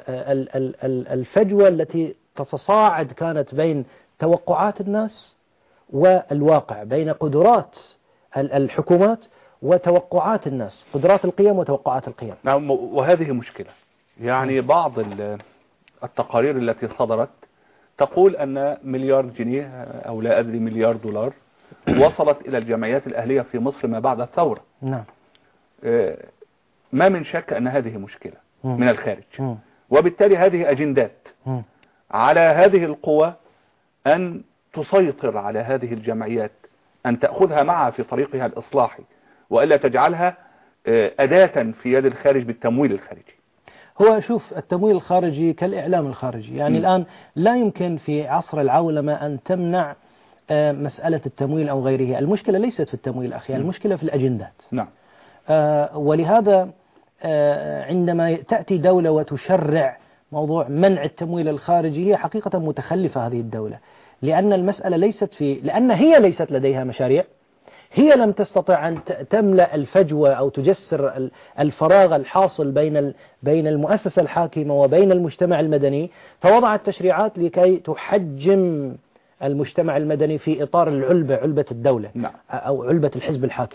Speaker 3: الفجوة التي تتصاعد كانت بين توقعات الناس والواقع، بين قدرات الحكومات وتوقعات الناس، قدرات القيم وتوقعات القيم.
Speaker 2: نعم. وهذه مشكلة. يعني بعض التقارير التي صدرت تقول أن مليار جنيه أو لا أدري مليار دولار وصلت إلى الجمعيات الأهلية في مصر ما بعد الثورة.
Speaker 3: نعم.
Speaker 2: ما من شك أن هذه مشكلة من الخارج، وبالتالي هذه أجندات على هذه القوى أن تسيطر على هذه الجمعيات، أن تأخذها معها في طريقها الإصلاحي، وإلا تجعلها أداة في يد الخارج بالتمويل الخارجي.
Speaker 3: هو شوف، التمويل الخارجي كالإعلام الخارجي، يعني م. الآن لا يمكن في عصر العولمة أن تمنع مسألة التمويل أو غيره. المشكلة ليست في التمويل أخي، المشكلة في الأجندات.
Speaker 2: نعم.
Speaker 3: آه ولهذا آه عندما تأتي دولة وتشرع موضوع منع التمويل الخارجي، هي حقيقة متخلفة هذه الدولة، لأن المسألة ليست في لأن هي ليست لديها مشاريع، هي لم تستطع أن تملأ الفجوة أو تجسر الفراغ الحاصل بين بين المؤسسة الحاكمة وبين المجتمع المدني، فوضعت تشريعات لكي تحجم المجتمع المدني في إطار العلبة، علبة الدولة أو علبة الحزب الحاكم،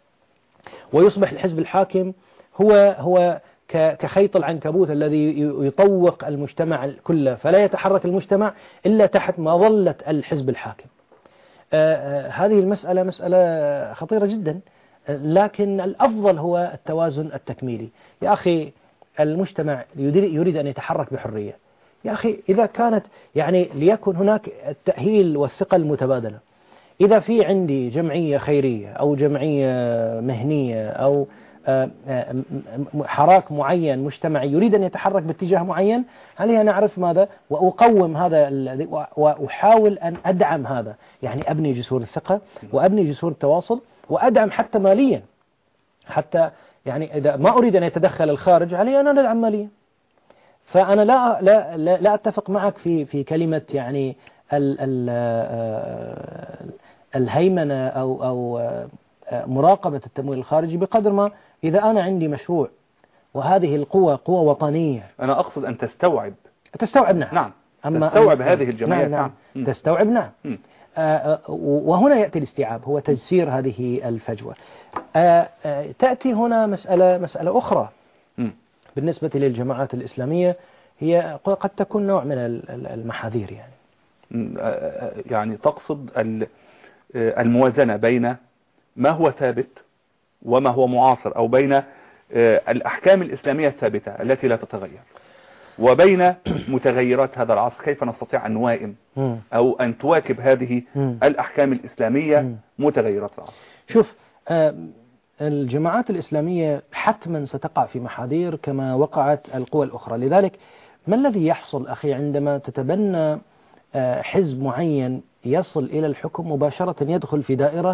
Speaker 3: ويصبح الحزب الحاكم هو هو كخيط العنكبوت الذي يطوق المجتمع كله، فلا يتحرك المجتمع إلا تحت مظلة الحزب الحاكم. آه هذه المسألة مسألة خطيرة جدا، لكن الأفضل هو التوازن التكميلي. يا أخي المجتمع يريد أن يتحرك بحرية، يا أخي إذا كانت يعني ليكن هناك التأهيل والثقة المتبادلة. إذا في عندي جمعية خيرية أو جمعية مهنية أو حراك معين مجتمعي يريد أن يتحرك باتجاه معين، علي أن أعرف ماذا وأقوم هذا الذي وأحاول أن أدعم هذا، يعني أبني جسور الثقة وأبني جسور التواصل وأدعم حتى ماليا، حتى يعني إذا ما أريد أن يتدخل الخارج علي أن أدعم ماليا. فأنا لا لا لا, لا أتفق معك في في كلمة يعني ال ال الهيمنة أو أو مراقبة التمويل الخارجي، بقدر ما إذا أنا عندي مشروع وهذه القوة قوة وطنية.
Speaker 2: أنا أقصد أن تستوعب
Speaker 3: تستوعب نعم,
Speaker 2: نعم.
Speaker 3: أما
Speaker 2: تستوعب هذه الجمعيات.
Speaker 3: نعم, نعم. تستوعب نعم. آه وهنا يأتي الاستيعاب، هو تجسير هذه الفجوة. آه آه تأتي هنا مسألة مسألة أخرى م. بالنسبة للجماعات الإسلامية، هي قد تكون نوع من المحاذير، يعني
Speaker 2: يعني تقصد الموازنة بين ما هو ثابت وما هو معاصر، أو بين الأحكام الإسلامية الثابتة التي لا تتغير وبين متغيرات هذا العصر. كيف نستطيع أن نوائم أو أن تواكب هذه الأحكام الإسلامية متغيرات العصر؟
Speaker 3: شوف، الجماعات الإسلامية حتما ستقع في محاذير كما وقعت القوى الأخرى. لذلك ما الذي يحصل أخي عندما تتبنى حزب معين يصل إلى الحكم مباشرة، يدخل في دائرة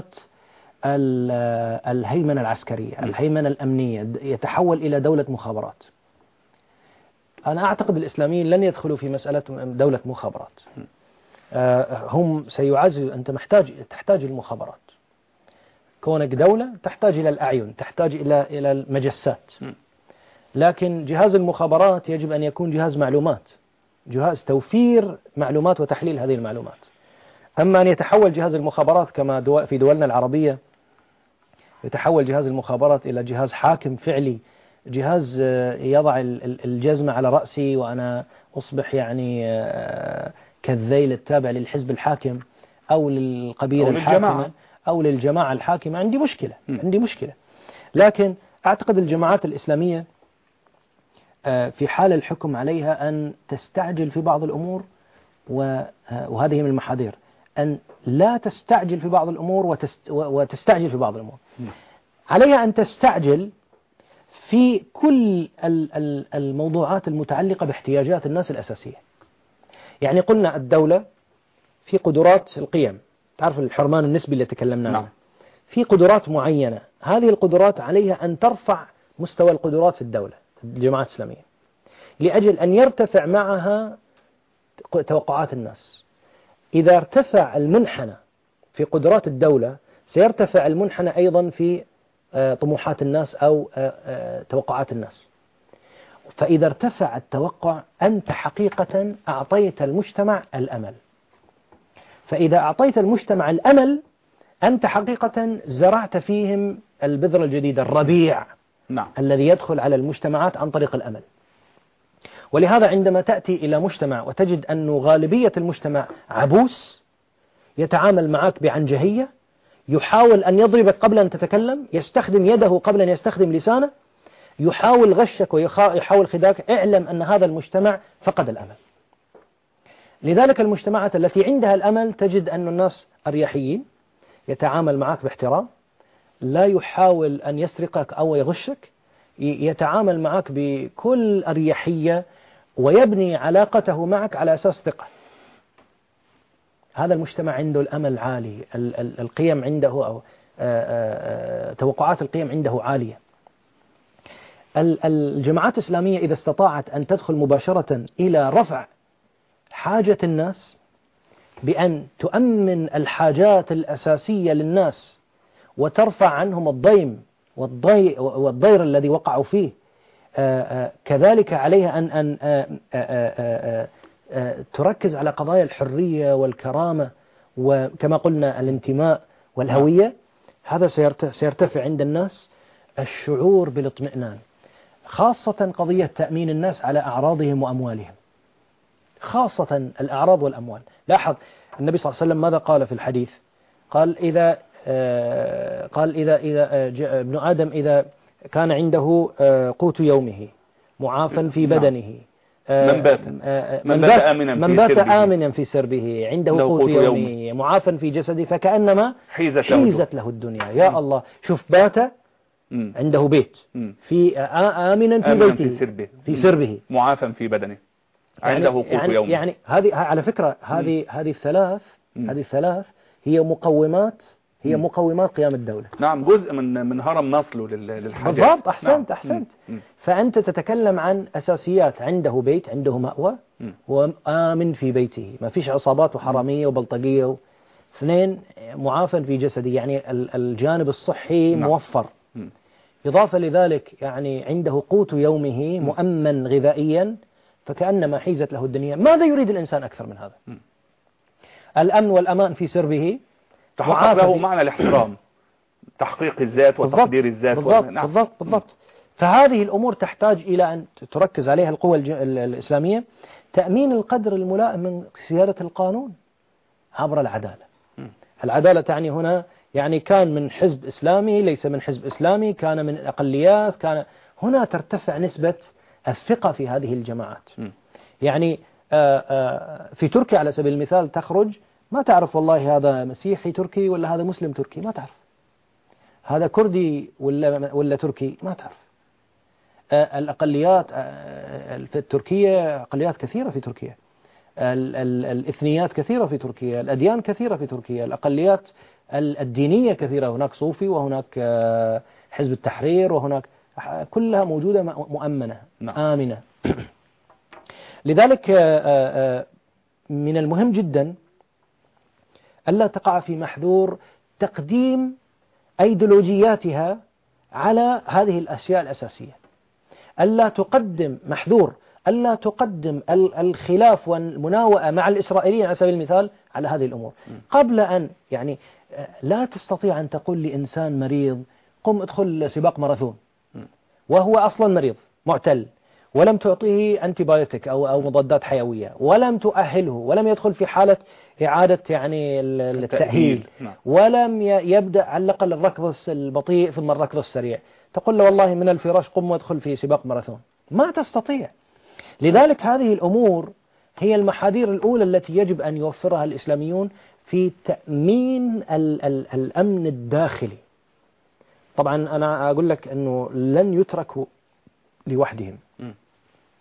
Speaker 3: الهيمنة العسكرية، الهيمنة الأمنية، يتحول إلى دولة مخابرات؟ أنا أعتقد الإسلاميين لن يدخلوا في مسألة دولة مخابرات. هم سيعززوا، أنت محتاج تحتاج المخابرات، كونك دولة تحتاج إلى الأعين، تحتاج إلى إلى المجسات، لكن جهاز المخابرات يجب أن يكون جهاز معلومات، جهاز توفير معلومات وتحليل هذه المعلومات. أما أن يتحول جهاز المخابرات كما دول في دولنا العربية، يتحول جهاز المخابرات إلى جهاز حاكم فعلي، جهاز يضع الجزمة على رأسي وأنا أصبح يعني كالذيل التابع للحزب الحاكم أو للقبيلة الحاكمة أو للجماعة الحاكمة، عندي مشكلة عندي مشكلة. لكن أعتقد الجماعات الإسلامية في حال الحكم عليها أن تستعجل في بعض الأمور، وهذه من المحاذير، أن لا تستعجل في بعض الأمور وتستعجل في بعض الأمور. عليها أن تستعجل في كل الموضوعات المتعلقة باحتياجات الناس الأساسية. يعني قلنا الدولة في قدرات القيم، تعرف الحرمان النسبي اللي تكلمنا عنه.
Speaker 2: نعم.
Speaker 3: في قدرات معينة، هذه القدرات عليها أن ترفع مستوى القدرات في الدولة في الجماعات الإسلامية لأجل أن يرتفع معها توقعات الناس. إذا ارتفع المنحنى في قدرات الدولة سيرتفع المنحنى أيضا في طموحات الناس أو توقعات الناس. فإذا ارتفع التوقع أنت حقيقة أعطيت المجتمع الأمل، فإذا أعطيت المجتمع الأمل أنت حقيقة زرعت فيهم البذرة الجديدة، الربيع
Speaker 2: نعم.
Speaker 3: الذي يدخل على المجتمعات عن طريق الأمل. ولهذا عندما تأتي إلى مجتمع وتجد أن غالبية المجتمع عبوس، يتعامل معك بعنجهية، يحاول أن يضربك قبل أن تتكلم، يستخدم يده قبل أن يستخدم لسانه، يحاول غشك ويحاول خداعك، اعلم أن هذا المجتمع فقد الأمل. لذلك المجتمعات التي عندها الأمل تجد أن الناس أريحيين، يتعامل معك باحترام، لا يحاول أن يسرقك أو يغشك، يتعامل معك بكل أريحية ويبني علاقته معك على أساس ثقة. هذا المجتمع عنده الأمل عالي، القيم عنده أو توقعات القيم عنده عالية. الجماعات الإسلامية إذا استطاعت أن تدخل مباشرة إلى رفع حاجة الناس بأن تؤمن الحاجات الأساسية للناس وترفع عنهم الضيم والضير الذي وقعوا فيه، كذلك عليها أن أن تركز على قضايا الحرية والكرامة وكما قلنا الانتماء والهوية. هذا سيرتفع عند الناس الشعور بالاطمئنان، خاصة قضية تأمين الناس على أعراضهم وأموالهم، خاصة الأعراض والأموال. لاحظ النبي صلى الله عليه وسلم ماذا قال في الحديث؟ قال إذا قال إذا إذا ابن آدم إذا كان عنده قوت يومه معافا في بدنه،
Speaker 2: من بات
Speaker 3: من بات آمنا, من بات آمنا في سربه، عنده قوت يومه معافا في جسده فكأنما حيزت, حيزت له الدنيا. يا الله، شوف، بات عنده بيت في آمنا في
Speaker 2: آمنا
Speaker 3: بيته
Speaker 2: في سربه,
Speaker 3: في سربه
Speaker 2: معافا في بدنه، عنده قوت
Speaker 3: يعني
Speaker 2: يومه.
Speaker 3: يعني هذه على فكرة هذه هذه الثلاث هذه الثلاث هي مقومات هي مقومات قيام الدولة.
Speaker 2: نعم، جزء من من هرم مصله للحاجات.
Speaker 3: بالضبط، أحسنت نعم. أحسنت
Speaker 2: مم.
Speaker 3: فأنت تتكلم عن أساسيات، عنده بيت، عنده مأوى، وآمن في بيته، ما فيش عصابات وحرامية وبلطجية. اثنين، معافى في جسده، يعني الجانب الصحي نعم. موفر. مم. إضافة لذلك يعني عنده قوت يومه مؤمن غذائيا، فكأنما حيزت له الدنيا. ماذا يريد الإنسان أكثر من هذا؟ مم. الأمن والأمان في سربه،
Speaker 2: تحقق له معنى الاحترام، تحقيق الذات وتقدير الذات.
Speaker 3: بالضبط نعم. بالضبط بالضبط. فهذه الأمور تحتاج إلى أن تركز عليها القوى الإسلامية. تأمين القدر الملائم من سيادة القانون عبر العدالة. م. العدالة تعني هنا يعني كان من حزب إسلامي، ليس من حزب إسلامي، كان من الأقليات، كان هنا ترتفع نسبة الثقة في هذه الجماعات. م. يعني آآ آآ في تركيا على سبيل المثال تخرج ما تعرف والله هذا مسيحي تركي ولا هذا مسلم تركي، ما تعرف هذا كردي ولا ولا تركي، ما تعرف. الأقليات في التركية أقليات كثيرة في تركيا، الإثنيات كثيرة في تركيا، الأديان كثيرة في تركيا، الأقليات الدينية كثيرة، هناك صوفي وهناك حزب التحرير وهناك كلها موجودة مؤمنة آمنة. لذلك من المهم جدا ألا تقع في محذور تقديم أيديولوجياتها على هذه الأشياء الأساسية. ألا تقدم محذور ألا تقدم الخلاف والمناوئة مع الإسرائيليين على سبيل المثال على هذه الأمور. قبل أن يعني لا تستطيع أن تقول لإنسان مريض قم ادخل سباق ماراثون وهو أصلا مريض معتل، ولم تعطيه أنتيبيوتيك أو أو مضادات حيوية، ولم تؤهله، ولم يدخل في حالة إعادة يعني التأهيل، ولم يبدأ على الأقل الركض البطيء ثم الركض السريع، تقول له والله من الفراش قم وادخل في سباق ماراثون، ما تستطيع. لذلك هذه الأمور هي المحاذير الأولى التي يجب أن يوفرها الإسلاميون في تأمين ال ال الأمن الداخلي. طبعا أنا أقول لك أنه لن يتركوا لوحدهم،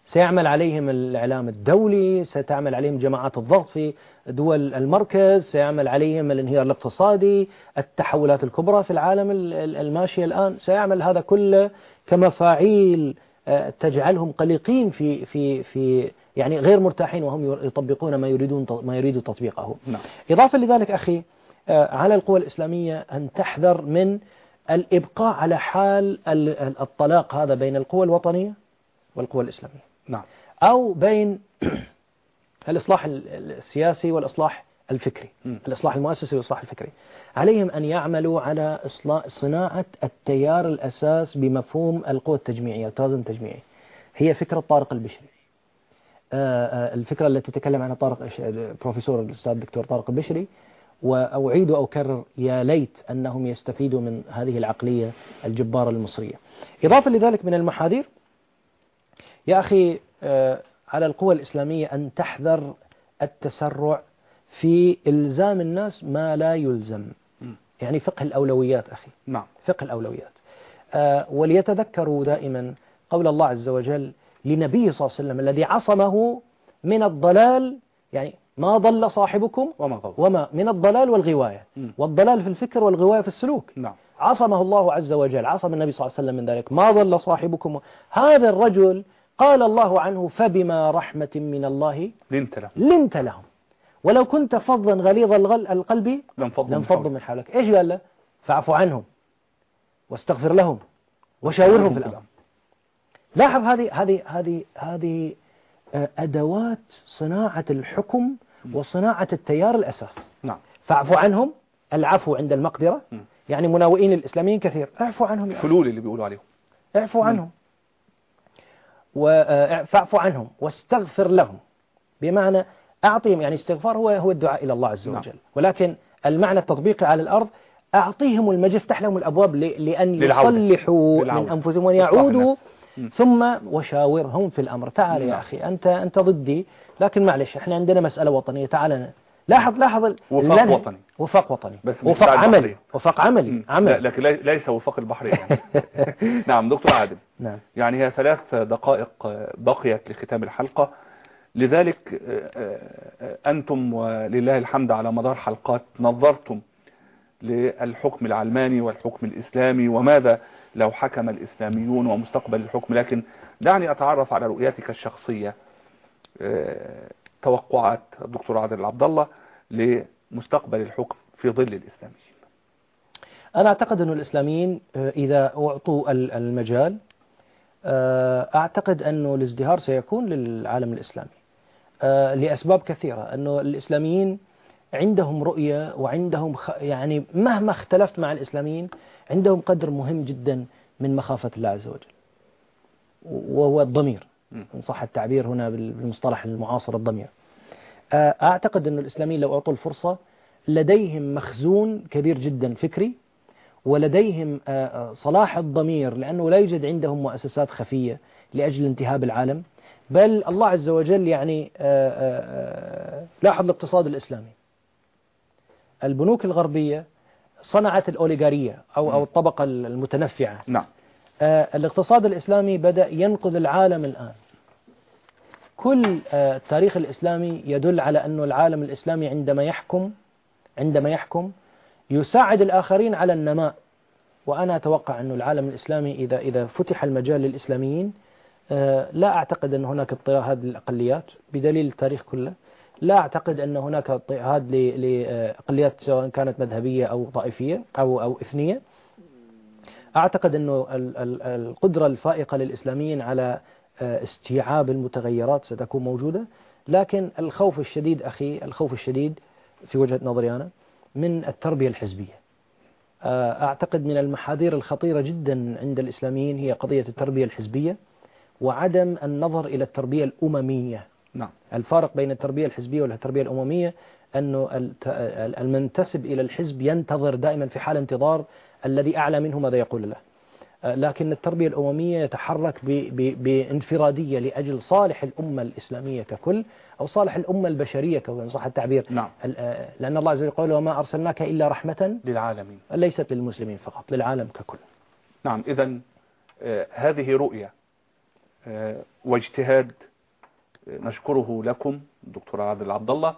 Speaker 3: سيعمل عليهم الإعلام الدولي، ستعمل عليهم جماعات الضغط في دول المركز، سيعمل عليهم الانهيار الاقتصادي، التحولات الكبرى في العالم الماشية الآن، سيعمل هذا كله كمفاعيل تجعلهم قلقين في في في يعني غير مرتاحين وهم يطبقون ما يريدون ما يريد تطبيقه.
Speaker 2: نعم.
Speaker 3: إضافة لذلك أخي، على القوى الإسلامية أن تحذر من الإبقاء على حال الطلاق هذا بين القوى الوطنية والقوى الإسلامية.
Speaker 2: نعم.
Speaker 3: أو بين الإصلاح السياسي والإصلاح الفكري، م. الإصلاح المؤسسي والإصلاح الفكري. عليهم أن يعملوا على إصلاح صناعة التيار الأساس بمفهوم القوى التجميعية، التوازن التجميعي. هي فكرة طارق البشري، الفكرة التي تكلم عنها طارق بروفيسور الأستاذ الدكتور طارق البشري، وأعيد وأكرر يا ليت أنهم يستفيدوا من هذه العقلية الجبارة المصرية. إضافة لذلك من المحاذير يا أخي على القوى الإسلامية أن تحذر التسرع في إلزام الناس ما لا يلزم، يعني فقه الأولويات أخي.
Speaker 2: نعم.
Speaker 3: فقه الأولويات. وليتذكروا دائما قول الله عز وجل لنبيه صلى الله عليه وسلم الذي عصمه من الضلال، يعني ما ضل صاحبكم
Speaker 2: وما غوى،
Speaker 3: وما من الضلال والغواية، م. والضلال في الفكر والغواية في السلوك.
Speaker 2: نعم.
Speaker 3: عصمه الله عز وجل، عصم النبي صلى الله عليه وسلم من ذلك، ما ضل صاحبكم. هذا الرجل قال الله عنه فبما رحمة من الله
Speaker 2: لنت لهم,
Speaker 3: لنت لهم ولو كنت فظا غليظ القلب
Speaker 2: لانفضوا
Speaker 3: من, من حولك. إيش قال له؟ فاعف عنهم واستغفر لهم وشاورهم في الأمر. لاحظ هذه هذه هذه هذه أدوات صناعة الحكم وصناعة التيار الأساس.
Speaker 2: نعم.
Speaker 3: فاعفوا عنهم، العفو عند المقدرة، م. يعني مناوئين الإسلاميين كثير، اعفوا عنهم،
Speaker 2: الحلول اللي بيقولوا عليهم،
Speaker 3: اعفوا عنهم وفاعفوا عنهم واستغفر لهم، بمعنى أعطيهم، يعني استغفار هو هو الدعاء إلى الله عز وجل. نعم. ولكن المعنى التطبيقي على الأرض أعطيهم المجال، افتح لهم الأبواب لأن يصلحوا من أنفسهم ويعودوا، ثم وشاورهم في الأمر. تعال يا أخي أنت أنت ضدي، لكن معلش احنا عندنا مسألة وطنية، تعال لاحظ لاحظ
Speaker 2: وفاق وطني،
Speaker 3: وفاق وطني، وفاق عملي، وفاق عملي عمل.
Speaker 2: لكن ليس وفاق البحر يعني. نعم دكتور عادل.
Speaker 3: نعم.
Speaker 2: يعني هي ثلاث دقائق بقيت لختام الحلقة، لذلك أنتم ولله الحمد على مدار حلقات نظرتم للحكم العلماني والحكم الإسلامي وماذا لو حكم الإسلاميون ومستقبل الحكم، لكن دعني أتعرف على رؤيتك الشخصية، توقعات الدكتور عادل عبد الله لمستقبل الحكم في ظل الإسلاميين.
Speaker 3: أنا أعتقد أن الإسلاميين إذا أعطوا المجال، أعتقد أنه الازدهار سيكون للعالم الإسلامي لأسباب كثيرة. أنه الإسلاميين عندهم رؤية وعندهم يعني مهما اختلفت مع الإسلاميين عندهم قدر مهم جدا من مخافة الله عز وجل، وهو الضمير إن صح التعبير هنا بالمصطلح المعاصر، الضمير. أعتقد أن الإسلاميين لو أعطوا الفرصة لديهم مخزون كبير جدا فكري، ولديهم صلاح الضمير، لأنه لا يوجد عندهم مؤسسات خفية لأجل انتهاب العالم، بل الله عز وجل يعني لاحظ الاقتصاد الإسلامي. البنوك الغربية صنعت الأوليغارية أو أو الطبقة المتنفعة.
Speaker 2: نعم.
Speaker 3: الاقتصاد الإسلامي بدأ ينقذ العالم الآن. كل التاريخ الإسلامي يدل على أن العالم الإسلامي عندما يحكم عندما يحكم يساعد الآخرين على النماء. وأنا أتوقع أن العالم الإسلامي إذا إذا فتح المجال للإسلاميين، لا أعتقد أن هناك اضطهاد للأقليات بدليل التاريخ كله. لا أعتقد أن هناك اضطهاد لأقليات سواء كانت مذهبية أو طائفية أو أو إثنية. أعتقد أن القدرة الفائقة للإسلاميين على استيعاب المتغيرات ستكون موجودة، لكن الخوف الشديد أخي، الخوف الشديد في وجهة نظري أنا من التربية الحزبية. أعتقد من المحاذير الخطيرة جدا عند الإسلاميين هي قضية التربية الحزبية وعدم النظر إلى التربية الأممية.
Speaker 2: نعم.
Speaker 3: الفارق بين التربية الحزبية والتربية الأممية أنه المنتسب إلى الحزب ينتظر دائما في حال انتظار الذي أعلى منه ماذا يقول له، لكن التربية الأممية يتحرك بانفرادية لأجل صالح الأمة الإسلامية ككل، أو صالح الأمة البشرية ككل صح التعبير.
Speaker 2: نعم.
Speaker 3: لأن الله عز وجل يقول وما أرسلناك إلا رحمة
Speaker 2: للعالمين،
Speaker 3: ليست للمسلمين فقط، للعالم ككل.
Speaker 2: نعم. إذن آه هذه رؤية واجتهاد نشكره لكم الدكتور عادل عبد الله،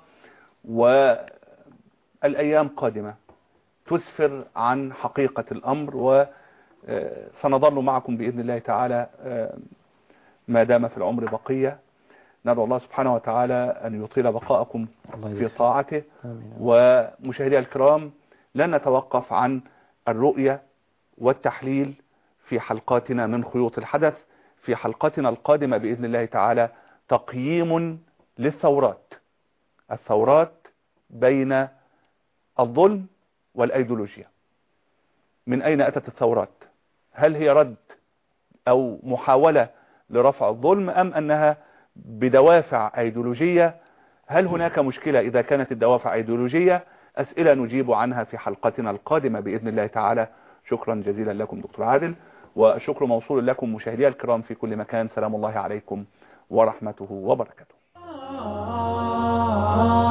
Speaker 2: والأيام قادمة تسفر عن حقيقة الأمر، وسنظل معكم بإذن الله تعالى ما دام في العمر بقية. ندعو الله سبحانه وتعالى أن يطيل بقاءكم في طاعته. ومشاهدي الكرام، لن نتوقف عن الرؤية والتحليل في حلقاتنا من خيوط الحدث. في حلقتنا القادمة بإذن الله تعالى تقييم للثورات، الثورات بين الظلم والأيديولوجيا. من أين أتت الثورات؟ هل هي رد أو محاولة لرفع الظلم، أم أنها بدوافع أيديولوجية؟ هل هناك مشكلة إذا كانت الدوافع أيديولوجية؟ أسئلة نجيب عنها في حلقتنا القادمة بإذن الله تعالى. شكرا جزيلا لكم دكتور عادل، وشكر موصول لكم مشاهدي الكرام في كل مكان. سلام الله عليكم ورحمته وبركاته.